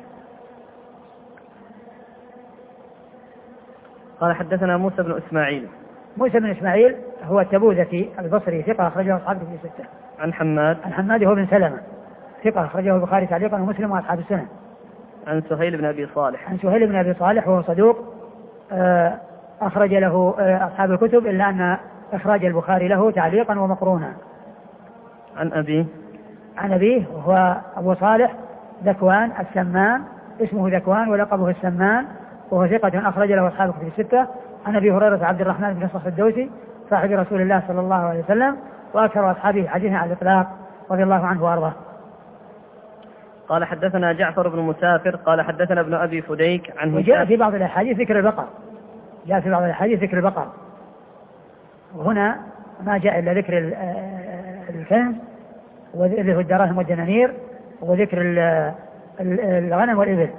قال حدثنا موسى بن إسماعيل. موسى بن إسماعيل هو التبوذكي البصري ثقة أخرجه أصحابه في ستة. عن حماد. عن حماد هو بن سلمة ثقة أخرجه البخاري تعليقا ومسلم وأصحاب السنن. عن سهيل بن أبي صالح. عن سهيل بن أبي صالح وهو صدوق أخرج له أصحاب الكتب إلا أن إخراج البخاري له تعليقا ومقرونا. عن أبيه. عن أبيه وهو أبو صالح ذكوان السمان، اسمه ذكوان ولقبه السمان، وهو ثقة أخرج له أصحاب الكتب الستة. عن أبي هريرة عبد الرحمن بن صخر الدوسي صاحب رسول الله صلى الله عليه وسلم وأكثر أصحابه حديثا على الإطلاق رضي الله عنه وأرضاه. قال حدثنا جعفر بن مسافر قال حدثنا ابن أبي فديك عن وجاء في بعض الأحاديث ذكر البقر جاء في بعض الأحاديث ذكر البقر، وهنا ما جاء إلا ذكر الكنز وذكر الدراهم والدنانير وذكر الغنم والإبل.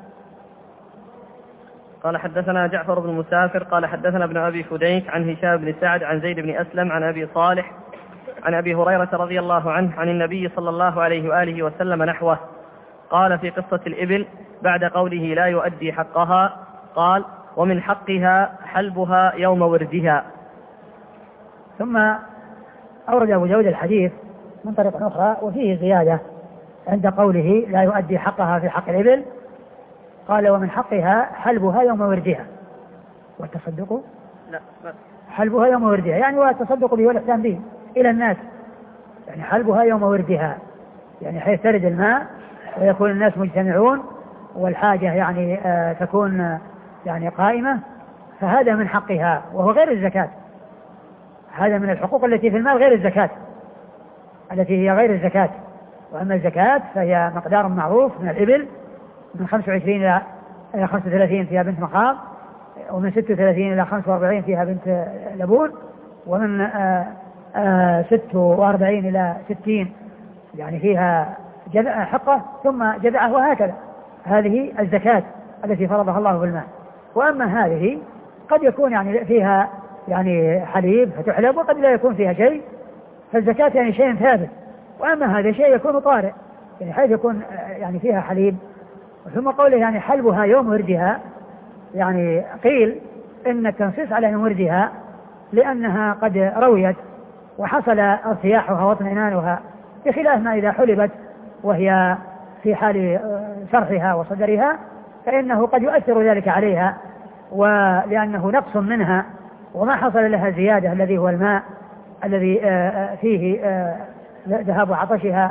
قال حدثنا جعفر بن مسافر قال حدثنا ابن أبي فديك عن هشام بن سعد عن زيد بن أسلم عن أبي صالح عن أبي هريرة رضي الله عنه عن النبي صلى الله عليه وآله وسلم نحوه. قال في قصة الإبل بعد قوله لا يؤدي حقها قال ومن حقها حلبها يوم وردها. ثم أورد أبو داود الحديث من طريق أخرى وفيه زيادة عند قوله لا يؤدي حقها في حق الإبل، قال ومن حقها حلبها يوم وردها والتصدق لا حلبها يوم وردها يعني والتصدق به والإحسان به إلى الناس، يعني حلبها يوم وردها يعني حيث ترد الماء ويكون الناس مجتمعون والحاجة يعني آه تكون آه يعني قائمة، فهذا من حقها وهو غير الزكاة. هذا من الحقوق التي في المال غير الزكاة التي هي غير الزكاة. وأما الزكاة فهي مقدار معروف من الإبل من خمسة وعشرين إلى خمسة وثلاثين فيها بنت مخاض، ومن ستة وثلاثين إلى خمسة وأربعين فيها بنت لبون، ومن آآ آآ ستة وأربعين إلى ستين يعني فيها جذع حقة ثم جذعه وهكذا. هذه الزكاة التي فرضها الله بالماء. وأما هذه قد يكون يعني فيها يعني حليب فتحلب وقد لا يكون فيها شيء، فالزكاة يعني شيء ثابت. وأما هذا شيء يكون طارئ يعني حيث يكون يعني فيها حليب. ثم قوله يعني حلبها يوم وردها، يعني قيل إن التنصيص على يوم وردها لأنها قد رويت وحصل ارتياحها واطمئنانها، بخلاف ما إذا حلبت وهي في حال شرحها وصدرها فإنه قد يؤثر ذلك عليها، ولأنه نقص منها وما حصل لها زيادة الذي هو الماء الذي فيه ذهاب عطشها،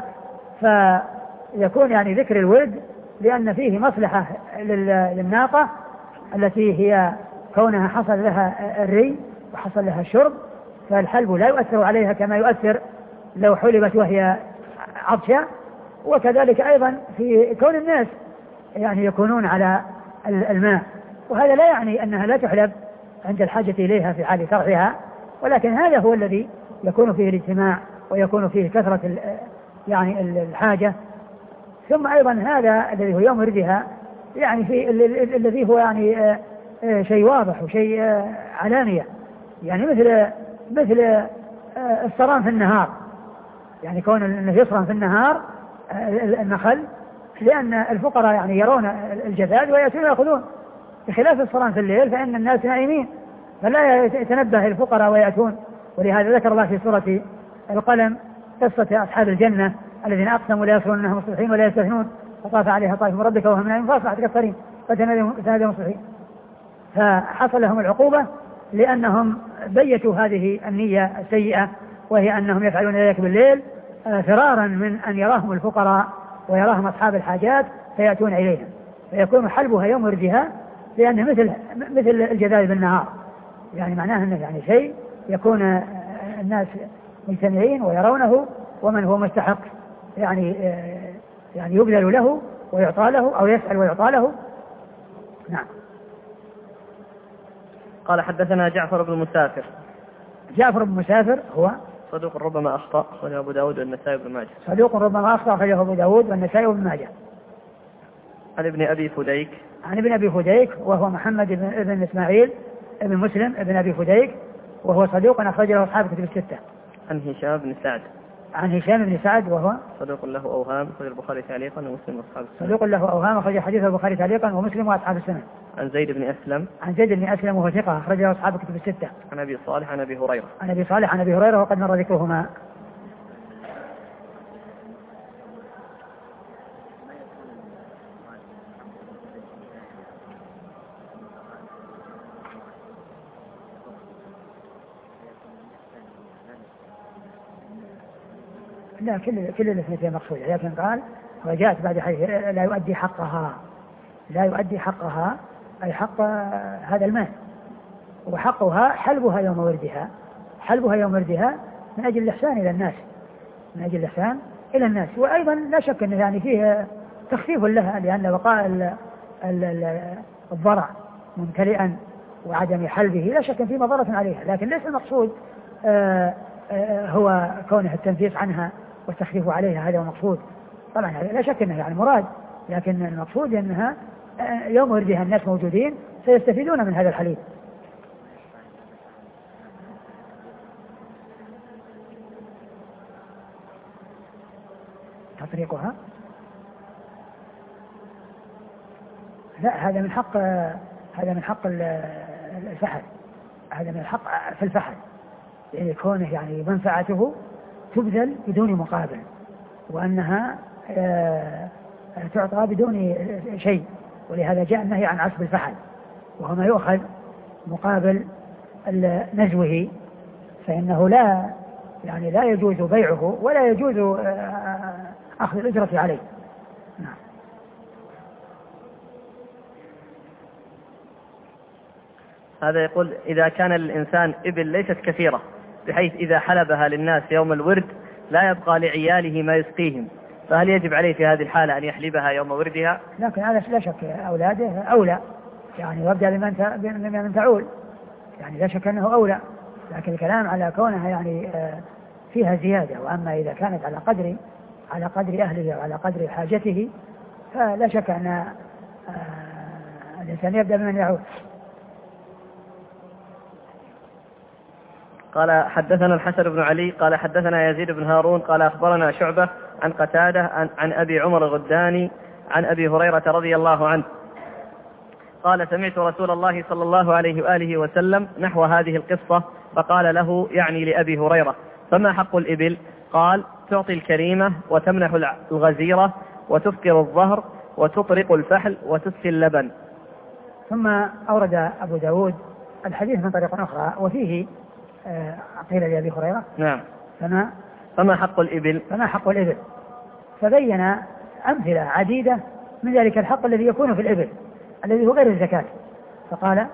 فيكون يعني ذكر الورد لأن فيه مصلحة للناقة التي هي كونها حصل لها الري وحصل لها الشرب، فالحلب لا يؤثر عليها كما يؤثر لو حلبت وهي عطشة. وكذلك أيضا في كون الناس يعني يكونون على الماء، وهذا لا يعني أنها لا تحلب عند الحاجة إليها في حال شرحها، ولكن هذا هو الذي يكون فيه الاجتماع ويكون فيه كثرة يعني الحاجة. ثم أيضا هذا الذي هو يوم وردها يعني في الذي هو يعني شيء واضح وشيء علانية، يعني مثل مثل الصرام في النهار، يعني كون انه يصرم في النهار النخل، لأن الفقراء يعني يرون الجفاف ويأتون يأخذون، بخلاف الصرام في الليل فإن الناس نائمين فلا يتنبه الفقراء ويأتون. ولهذا ذكر الله في سورة القلم قصة أصحاب الجنة الذين أقسموا لا يصرون أنهم مصلحين ولا يستثنون فطاف عليها طائف من ربك وهم نائمون فأصبحت كالصريم فتنادوا مصلحين، فحصل لهم العقوبة لأنهم بيتوا هذه النية السيئة، وهي أنهم يفعلون ذلك بالليل فرارا من أن يراهم الفقراء ويراهم أصحاب الحاجات فيأتون إليهم، فيكون حلبها يوم وردها لأنه مثل مثل الجذاب بالنهار، يعني معناه أنه يعني شيء يكون الناس مجتمعين ويرونه، ومن هو مستحق يعني يعني يبذل له ويعطى له أو يسأل ويعطى له. نعم. قال حدثنا جعفر بن مسافر. جعفر بن مسافر هو صدوق ربما أخطأ، أخرجه أبو داود والنسائي بن ماجه. صدوق ربما أخطأ، أخرجه أبو داود والنسائي بن ماجه. عن ابن أبي فديك. عن ابن أبي فديك وهو محمد بن ابن إسماعيل ابن مسلم ابن أبي فديك وهو صدوق أخرجه أصحاب كتب الستة. عن هشام بن سعد. عن هشام بن سعد وهو صدوق له أوهام، أخرج البخاري تعليقا ومسلم وأصحاب السنة. صدوق له أوهام، أخرج حديث البخاري تعليقا ومسلم وأصحاب السنة. عن زيد بن أسلم. عن زيد بن أسلم وهو ثقة أخرجه أصحاب كتب الستة. عن أبي صالح عن أبي هريرة. عن أبي صالح عن أبي هريرة وقد مر ذكرهما. لا كل كل الاثنتين مقصودة، لكن قال وجاءت بعد حديث لا يؤدي حقها، لا يؤدي حقها أي حق هذا المال، وحقها حلبها يوم وردها، حلبها يوم وردها من أجل الإحسان إلى الناس، من أجل الإحسان إلى الناس. وأيضا لا شك أن يعني فيه تخفيف لها، لأن بقاء الضرع ممتلئا وعدم حلبه لا شك فيه مضرة عليها، لكن ليس المقصود آآ آآ هو كونه التنفيس عنها والتخفيف عليها، هذا هو المقصود. طبعا لا شك أنه يعني مراد، لكن المقصود أنها يوم وردها الناس موجودين سيستفيدون من هذا الحليب. تطريقها لا، هذا من حق هذا من حق الفحل، هذا من الحق في الفحل، يعني كونه يعني منفعته تبذل بدون مقابل، وأنها تعطى بدون شيء، ولهذا جاء النهي عن عصب الفحل وهو ما يؤخذ مقابل نزوه، فإنه لا يعني لا يجوز بيعه ولا يجوز أخذ الأجرة عليه. نعم. هذا يقول إذا كان للإنسان إبل ليست كثيرة بحيث إذا حلبها للناس يوم الورد لا يبقى لعياله ما يسقيهم، فهل يجب عليه في هذه الحالة أن يحلبها يوم وردها؟ لكن هذا لا شك أولاده أولى، يعني وابدأ لمن تعول، يعني لا شك أنه أولى، لكن الكلام على كونها يعني فيها زيادة، وأما إذا كانت على قدر على قدر أهله وعلى قدر حاجته، فلا شك أن الإنسان يبدأ بمن يعود. قال حدثنا الحسن بن علي قال حدثنا يزيد بن هارون قال أخبرنا شعبة عن قتادة عن, عن أبي عمر الغداني عن أبي هريرة رضي الله عنه قال سمعت رسول الله صلى الله عليه وآله وسلم نحو هذه القصة فقال له يعني لأبي هريرة فما حق الإبل؟ قال تعطي الكريمة وتمنح الغزيرة وتفقر الظهر وتطرق الفحل وتسقي اللبن. ثم أورد أبو داود الحديث من طريق أخرى وفيه آه قيل لأبي هريرة نعم فما فما حق الإبل فما حق الإبل فبين أمثلة عديدة من ذلك الحق الذي يكون في الإبل الذي هو غير الزكاة. فقال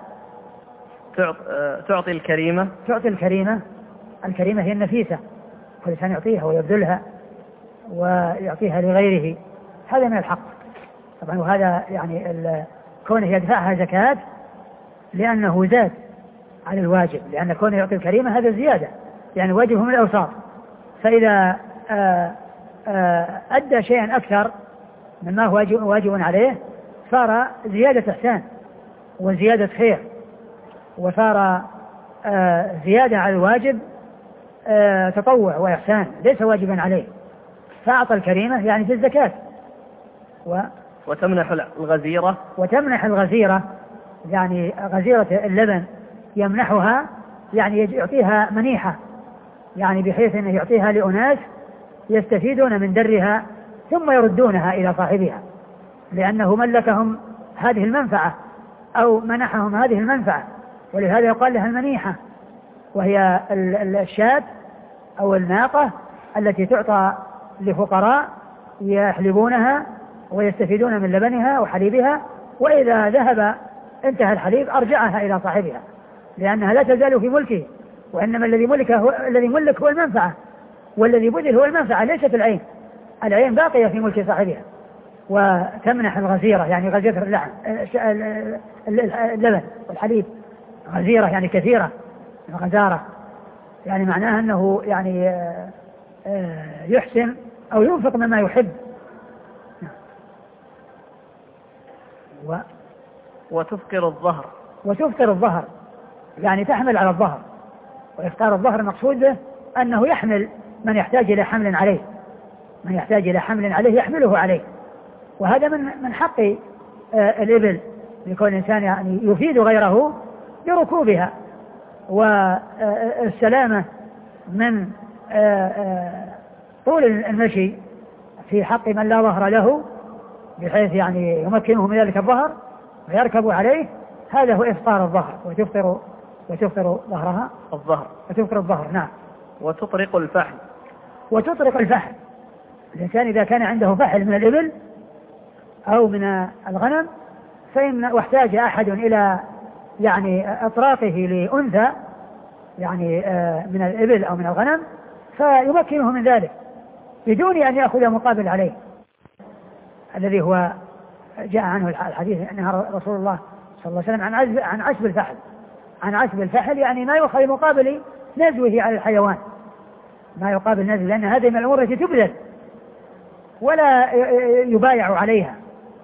تعطي الكريمة تعطي الكريمة الكريمة هي النفيسة، كل إنسان يعطيها ويبذلها ويعطيها لغيره، هذا من الحق طبعا. وهذا يعني كونه يدفعها زكاة لأنه زاد على الواجب، لأن كونه يعطي الكريمة هذا زيادة، يعني واجبه من الأوساط، فإذا آآ آآ أدى شيئا أكثر مما هو واجب, واجب عليه صار زيادة إحسان وزيادة خير، وصار زيادة على الواجب تطوع وإحسان ليس واجبا عليه، فأعطى الكريمة يعني في الزكاة. و وتمنح الغزيرة وتمنح الغزيرة يعني غزيرة اللبن يمنحها يعني يعطيها منيحة، يعني بحيث أنه يعطيها لأناس يستفيدون من درها ثم يردونها إلى صاحبها، لأنه ملكهم هذه المنفعة أو منحهم هذه المنفعة، ولهذا يقال لها المنيحة، وهي الشاة أو الناقة التي تعطى لفقراء يحلبونها ويستفيدون من لبنها وحليبها، وإذا ذهب انتهى الحليب أرجعها إلى صاحبها، لأنها لا تزال في ملكه، وإنما الذي ملك هو الذي ملك هو المنفعة، والذي بذل هو المنفعة ليست العين، العين باقية في ملك صاحبها. وتمنح الغزيرة يعني غزيرة اللحم اللبن والحليب، غزيرة يعني كثيرة، غزارة يعني معناها أنه يعني يحسن أو ينفق مما يحب. و وتفقر الظهر وتفقر الظهر يعني تحمل على الظهر، وإفطار الظهر المقصود به أنه يحمل من يحتاج إلى حمل عليه، من يحتاج إلى حمل عليه يحمله عليه، وهذا من من حق آه الإبل لكون الإنسان يعني يفيد غيره بركوبها، والسلامة من آه آه طول المشي في حق من لا ظهر له بحيث يعني يمكنه من ذلك الظهر ويركب عليه، هذا هو إفطار الظهر. وتفطر وتفطر ظهرها الظهر وتفطر الظهر نعم. وتطرق الفحل وتطرق الفحل، الإنسان إذا كان عنده فحل من الإبل أو من الغنم فإن واحتاج أحد إلى يعني إطراقه لأنثى يعني من الإبل أو من الغنم فيمكنه من ذلك بدون أن يأخذ مقابل عليه، الذي هو جاء عنه الحديث أنها رسول الله صلى الله عليه وسلم عن عزب عن عشب الفحل، عن عشب الفحل يعني ما يؤخذ مقابل نزوه على الحيوان، ما يقابل نزوه، لأن هذه من الأمور التي تبذل ولا يبايع عليها،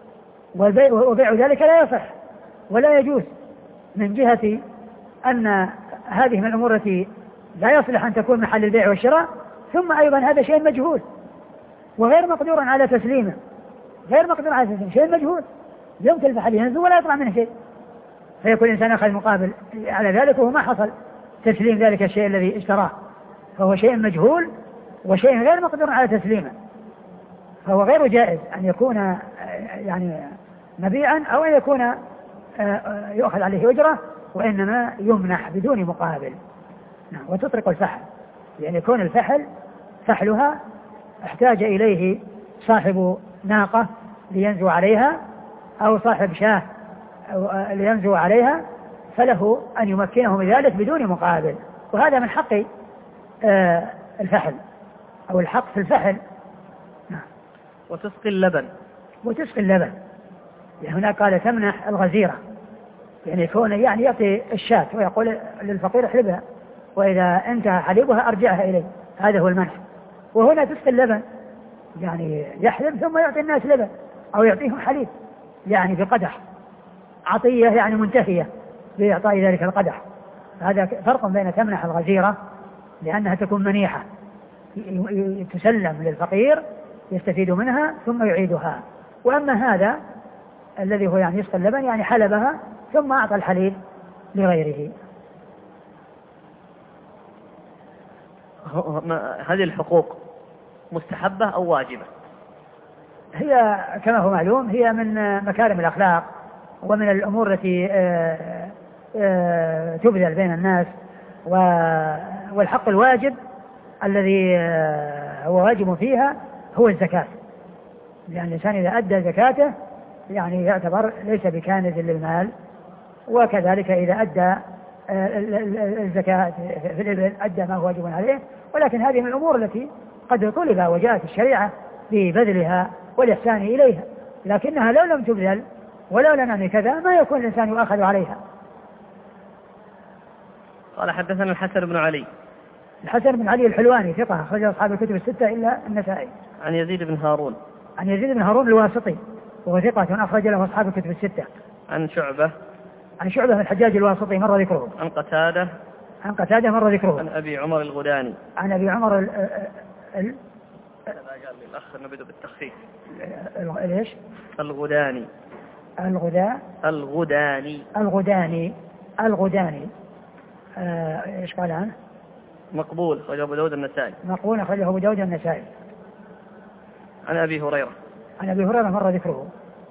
وبيع ذلك لا يصح ولا يجوز من جهة أن هذه من الأمور التي لا يصلح أن تكون محل البيع والشراء، ثم أيضا هذا شيء مجهول وغير مقدور على تسليمه، غير مقدور على تسليمه، شيء مجهول يمكن الفحل ينزل ولا يطلع منه شيء، فيكون الإنسان أخذ مقابل على ذلك وهو ما حصل تسليم ذلك الشيء الذي اشتراه، فهو شيء مجهول وشيء غير مقدور على تسليمه، فهو غير جائز أن يكون يعني مبيعا أو أن يكون يؤخذ عليه أجرة، وإنما يمنح بدون مقابل. وتطرق الفحل يعني يكون الفحل فحلها احتاج إليه صاحب ناقة لينزو عليها أو صاحب شاه لينزو عليها، فله أن يمكنه من ذلك بدون مقابل، وهذا من حق الفحل أو الحق في الفحل. وتسقي اللبن وتسقي اللبن يعني هنا قال تمنح الغزيرة يعني يكون يعني يعطي الشاة ويقول للفقير احلبها وإذا انتهى حليبها أرجعها إليه، هذا هو المنح. وهنا تسقي اللبن يعني يحلب ثم يعطي الناس لبن أو يعطيهم حليب يعني بقدح، عطية يعني منتهية بإعطاء ذلك القدح. هذا فرق بين تمنح الغزيرة لأنها تكون منيحة تسلم للفقير يستفيد منها ثم يعيدها، وأما هذا الذي هو يعني يسقي اللبن يعني حلبها ثم أعطى الحليب لغيره. هذه الحقوق مستحبة أو واجبة؟ هي كما هو معلوم هي من مكارم الأخلاق ومن الأمور التي تبذل بين الناس، والحق الواجب الذي هو واجب فيها هو الزكاة، لأن الإنسان إذا أدى زكاته يعني يعتبر ليس بكانز للمال، وكذلك إذا أدى الزكاة في الإبل أدى ما هو واجب عليه. ولكن هذه من الأمور التي قد طلب وجاءت الشريعة ببذلها والإحسان إليها، لكنها لو لم تبذل ولو لم نعمل كذا ما يكون الإنسان يؤخذ عليها. قال حدثنا الحسن بن علي. الحسن بن علي الحلواني ثقة أخرج أصحاب الكتب الستة إلا النسائي. عن يزيد بن هارون. عن يزيد بن هارون الواسطي وهو ثقة أخرج له أصحاب الكتب الستة. عن شعبة. عن شعبة بن الحجاج الواسطي مر ذكره. عن قتادة. عن قتادة مر ذكره. عن أبي عمر الغداني. عن أبي عمر ال ال قال الأخ نبدأ بالتخفيف. ليش؟ الغداني. الغدا. الغداني. الغداني. الغداني. آه، إيش قال عنه؟ مقبول أخرجه أبو داود النسائي. مقبول أخرجه أبو داود النسائي. عن أبي هريرة. عن أبي هريرة مر ذكره.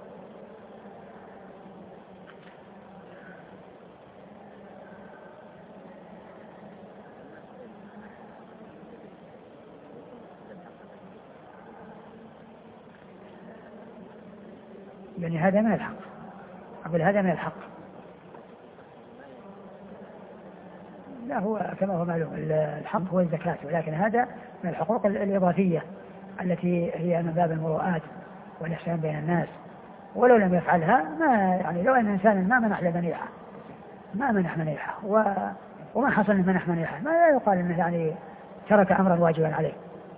يعني هذا من الحق، أقول هذا من الحق. لا هو كما هو معلوم الحق هو الزكاة، ولكن هذا من الحقوق الإضافية التي هي من باب المروءات والإحسان بين الناس، ولو لم يفعلها ما يعني لو أن إنسان ما منح لمنيحة ما منح منيحة وما حصل منح منيحة ما لا يقال إنه يعني ترك أمرا واجبا عليه.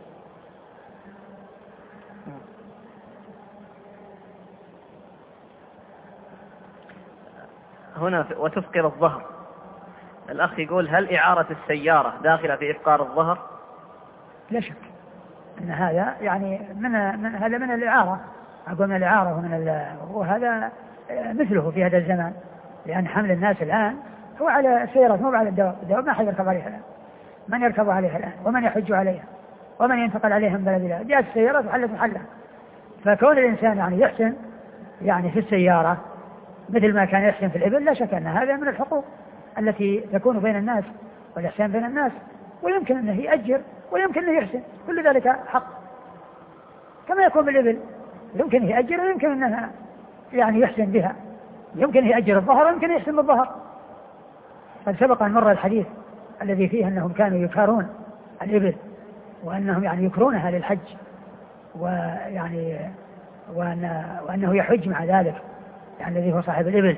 هنا وتفقر الظهر. الأخ يقول هل إعارة السيارة داخلة في إفقار الظهر؟ لا شك أن هذا يعني من, من هذا من الإعارة، أقول من الإعارة ومن وهذا مثله في هذا الزمان، لأن حمل الناس الآن هو على السيارات مو على الدواب، الدواب ما حد يركب عليها الآن، من يركب عليها الآن ومن يحج عليها ومن ينتقل عليها من بلد إلى جاءت السيارات وحلت محلها. فكون الإنسان يعني يحسن يعني في السيارة مثل ما كان يحسن في الإبل لا شك أن هذا من الحقوق التي تكون بين الناس والإحسان بين الناس، ويمكن أنه يأجر ويمكن أنه يحسن، كل ذلك حق كما يكون بالإبل، يمكن يأجر ويمكن أنه يعني يحسن بها، يمكن يأجر الظهر ويمكن يحسن بالظهر. قد سبق أن مر الحديث الذي فيه أنهم كانوا يكارون الإبل وأنهم يعني يكرونها للحج ويعني وأن وأنه يحج مع ذلك يعني الذي هو صاحب الإبل.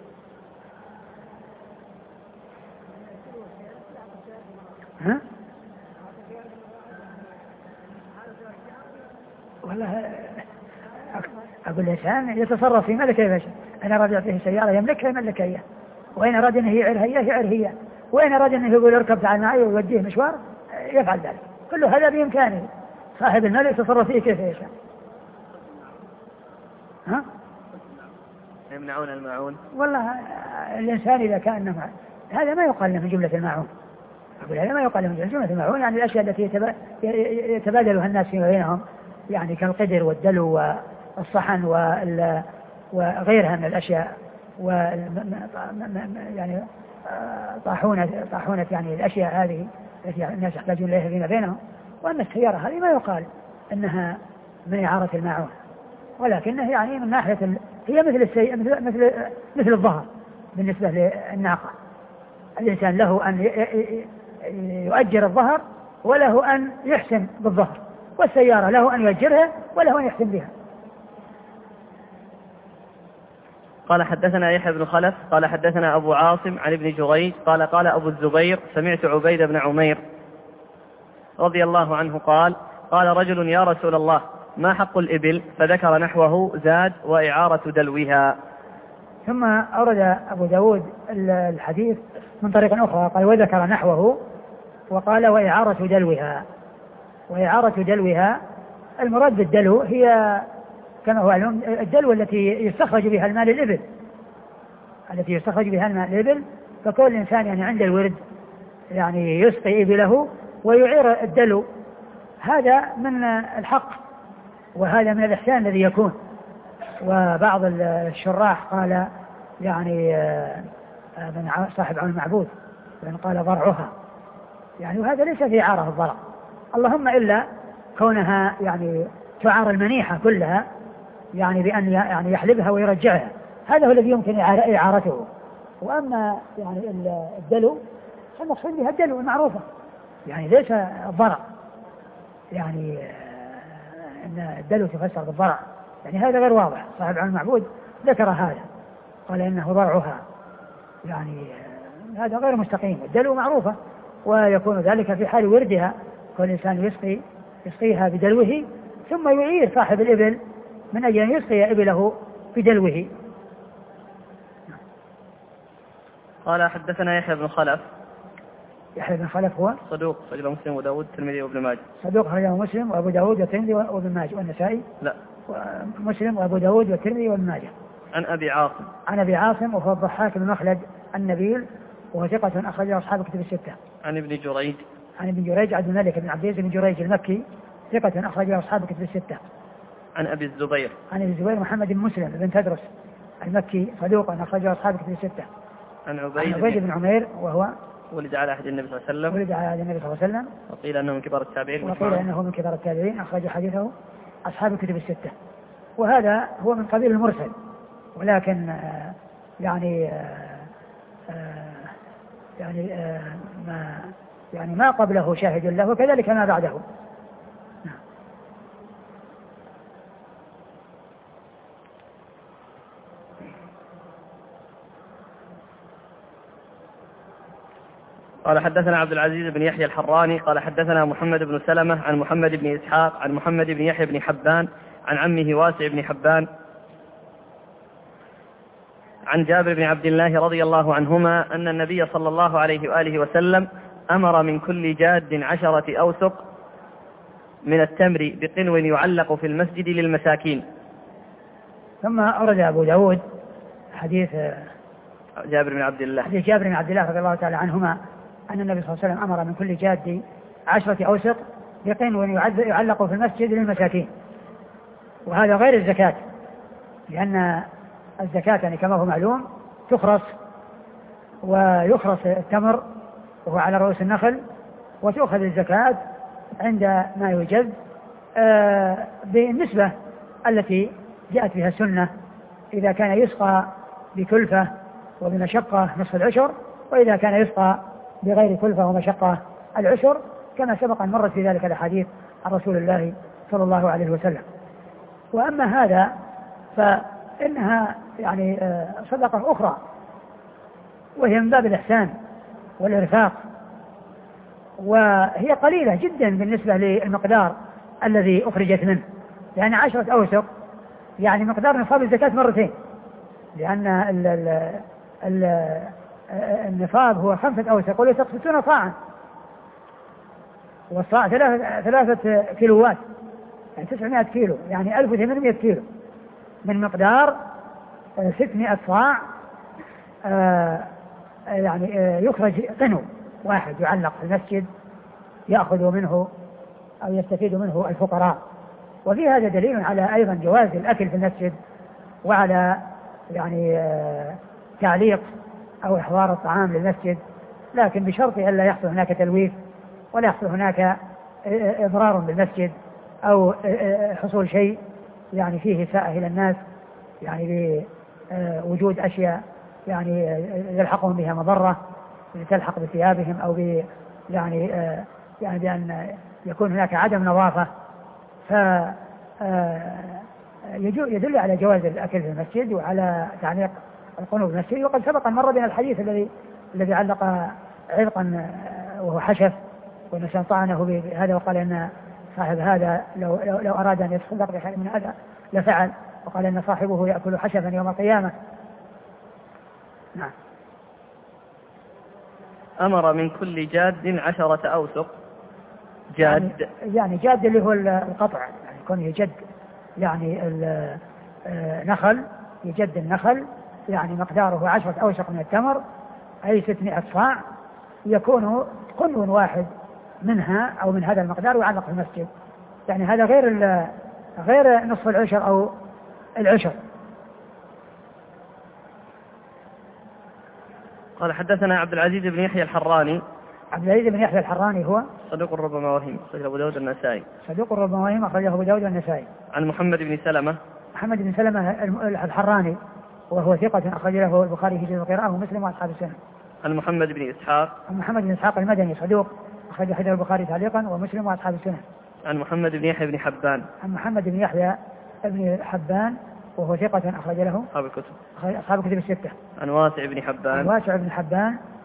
ها؟ والله أقول الإنسان يتصرف في ملكه يا باشا، أنا أراد يعطيه سيارة يملكها يملكها إياه، وإن أراد أنه يعرها إياه يعر هي، وإن أراد أنه يقول اركب تعال معي ويوديه مشوار يفعل ذلك، كل هذا بإمكانه، صاحب المال يتصرف فيه كيف يشاء. ها؟ يمنعون الماعون. والله الإنسان إذا كان هذا ما يقال له من جملة الماعون، أقول هذا ما يقال له من جملة الماعون، يعني الأشياء التي يتبادلها الناس فيما بينهم يعني كالقدر والدلو والصحن وغيرها من الأشياء و يعني طاحونة طاحونة يعني الأشياء هذه التي الناس يحتاجون إليها فيما بينهم. وأما السيارة هذه ما يقال أنها من إعارة الماعون، ولكنه يعني من ناحية ال... هي مثل السي... مثل مثل مثل الظهر بالنسبة للناقة، الإنسان له أن يؤجر الظهر وله أن يحسن بالظهر، والسيارة له أن يؤجرها وله أن يحسن بها. قال حدثنا يحيى بن خلف قال حدثنا أبو عاصم عن ابن جريج قال قال أبو الزبير سمعت عبيد بن عمير رضي الله عنه قال قال رجل يا رسول الله ما حق الإبل؟ فذكر نحوه زاد وإعارة دلوها. ثم أورد أبو داود الحديث من طريق أخرى قال وذكر نحوه وقال وإعارة دلوها. وإعارة دلوها المراد بالدلو هي كما هو علم الدلو التي يستخرج بها المال الإبل التي يستخرج بها المال الإبل. فكل إنسان يعني عند الورد يعني يسقي إبله ويعير الدلو، هذا من الحق وهذا من الإحسان الذي يكون. وبعض الشراح قال يعني من صاحب عون المعبود لأن قال ضرعها يعني، وهذا ليس في إعارة الضرع، اللهم إلا كونها يعني تعار المنيحة كلها يعني بأن يعني يحلبها ويرجعها، هذا هو الذي يمكن إعارته. وأما يعني الدلو فالمقصود بها الدلو المعروفة يعني ليس الضرع، يعني أن الدلو تفسر بالضرع يعني هذا غير واضح. صاحب عون المعبود ذكر هذا قال إنه ضرعها يعني هذا غير مستقيم. الدلو معروفة ويكون ذلك في حال وردها، كل إنسان يسقي يسقيها بدلوه ثم يعير صاحب الإبل من أجل أن يسقي إبله بدلوه. قال حدثنا يحيى بن خلف. يحيى بن خلف هو صدوق رجل مسلم وداود الترمذي وابن ماجه. صدوق رجل مسلم وأبو داود والترمذي وابن ماجه والنسائي. لا مسلم وأبو داود والترمذي وابن ماجه. عن أبي عاصم. عن أبي عاصم وهو الضحاك بن مخلد النبيل وهو ثقة أخرج أصحاب كتب الستة. عن ابن جريج. عن ابن جريج عبد الملك بن عبد العزيز بن جريج المكي ثقة أخرج أصحاب كتب الستة. عن أبي الزبير. عن أبي الزبير محمد بن مسلم بن تدرس المكي صدوق أخرج أصحاب كتب الستة. عن عبيد, عن عبيد بن عمير وهو ولد على عهد النبي صلى الله عليه وسلم. ولد على عهد النبي صلى الله عليه وسلم. وقيل أنه من كبار التابعين. وقيل أنه من كبار التابعين أخرج حديثه أصحاب الكتب الستة. وهذا هو من قبيل المرسل، ولكن آه يعني آه آه يعني آه ما يعني ما قبله شاهد له وكذلك ما بعده. قال حدثنا عبد العزيز بن يحيى الحراني قال حدثنا محمد بن سلمة عن محمد بن إسحاق عن محمد بن يحيى بن حبان عن عمه واسع بن حبان عن جابر بن عبد الله رضي الله عنهما أن النبي صلى الله عليه وآله وسلم أمر من كل جاد عشرة أوسق من التمر بقنو يعلق في المسجد للمساكين. ثم أورد أبو داود حديث جابر بن عبد الله حديث جابر بن عبد الله رضي الله تعالى عنهما أن النبي صلى الله عليه وسلم أمر من كل جاد عشرة أوسق بقنو يعلق في المسجد للمساكين. وهذا غير الزكاة، لأن الزكاة يعني كما هو معلوم تخرص ويخرص التمر وهو على رؤوس النخل، وتؤخذ الزكاة عند ما يوجد آه بالنسبة التي جاءت بها السنة، إذا كان يسقى بكلفة وبمشقة نصف العشر، وإذا كان يسقى بغير كلفة ومشقة العشر، كما سبق أن مرت في ذلك الحديث عن رسول الله صلى الله عليه وسلم. وأما هذا فإنها يعني صدقة أخرى وهي من باب الإحسان والإرفاق، وهي قليلة جدا بالنسبة للمقدار الذي أخرجت منه، لأن عشرة أوسق يعني مقدار نصاب الزكاة مرتين، لأن ال ال ال النصاب هو خمسة أوسق وليس ستون صاعا، والصاع ثلاثة, ثلاثة كيلوات يعني تسعمائة كيلو، يعني ألف وثمانمائة كيلو من مقدار ستمائة صاع آه يعني آه يخرج قنو واحد يعلق في المسجد يأخذ منه أو يستفيد منه الفقراء. وفي هذا دليل على أيضا جواز الأكل في المسجد، وعلى يعني آه تعليق أو إحضار الطعام للمسجد، لكن بشرط أن لا يحصل هناك تلويث ولا يحصل هناك إضرار بالمسجد أو حصول شيء يعني فيه إساءة إلى الناس، يعني بوجود أشياء يعني يلحقهم بها مضرة تلحق بثيابهم أو ب يعني يعني بأن يكون هناك عدم نظافة، ف يدل على جواز الأكل في المسجد وعلى تعليق القنوب في المسجد. وقد سبق مر بنا الحديث الذي الذي علق عرقا وهو حشف والنسان طعنه بهذا وقال أن صاحب هذا لو, لو, لو أراد أن يتصدق بخير من هذا لفعل، وقال أن صاحبه يأكل حشفا يوم القيامة. نعم. أمر من كل جاد عشرة أوسق. جاد يعني, يعني جاد اللي هو القطع، يعني يكون يجد يعني نخل، يجد النخل يعني مقداره عشرة أوسق من التمر أي ستمائة صاع، يكون قنو واحد منها أو من هذا المقدار ويعلق في المسجد، يعني هذا غير غير نصف العشر أو العشر. قال حدثنا عبد العزيز بن يحيى الحراني. عبد العزيز بن يحيى الحراني هو صدوق ربما وهم، أخرجه أبو داود النسائي. صدوق ربما وهم، أخرجه أبو داود النسائي. عن محمد بن سلمة. محمد بن سلمة الحراني وهو ثقة، أخرج له البخاري في جزء القراءة ومسلم وأصحاب السنة. عن محمد بن إسحاق. عن محمد بن إسحاق المدني صدوق، أخرج حديث البخاري تعليقا ومسلم وأصحاب السنة. عن محمد بن يحيى بن حبان. عن محمد بن يحيى بن حبان وهو ثقة، أخرج له أصحاب الكتب. أصحاب الكتب الستة. عن واسع بن حبان. عن واسع بن حبان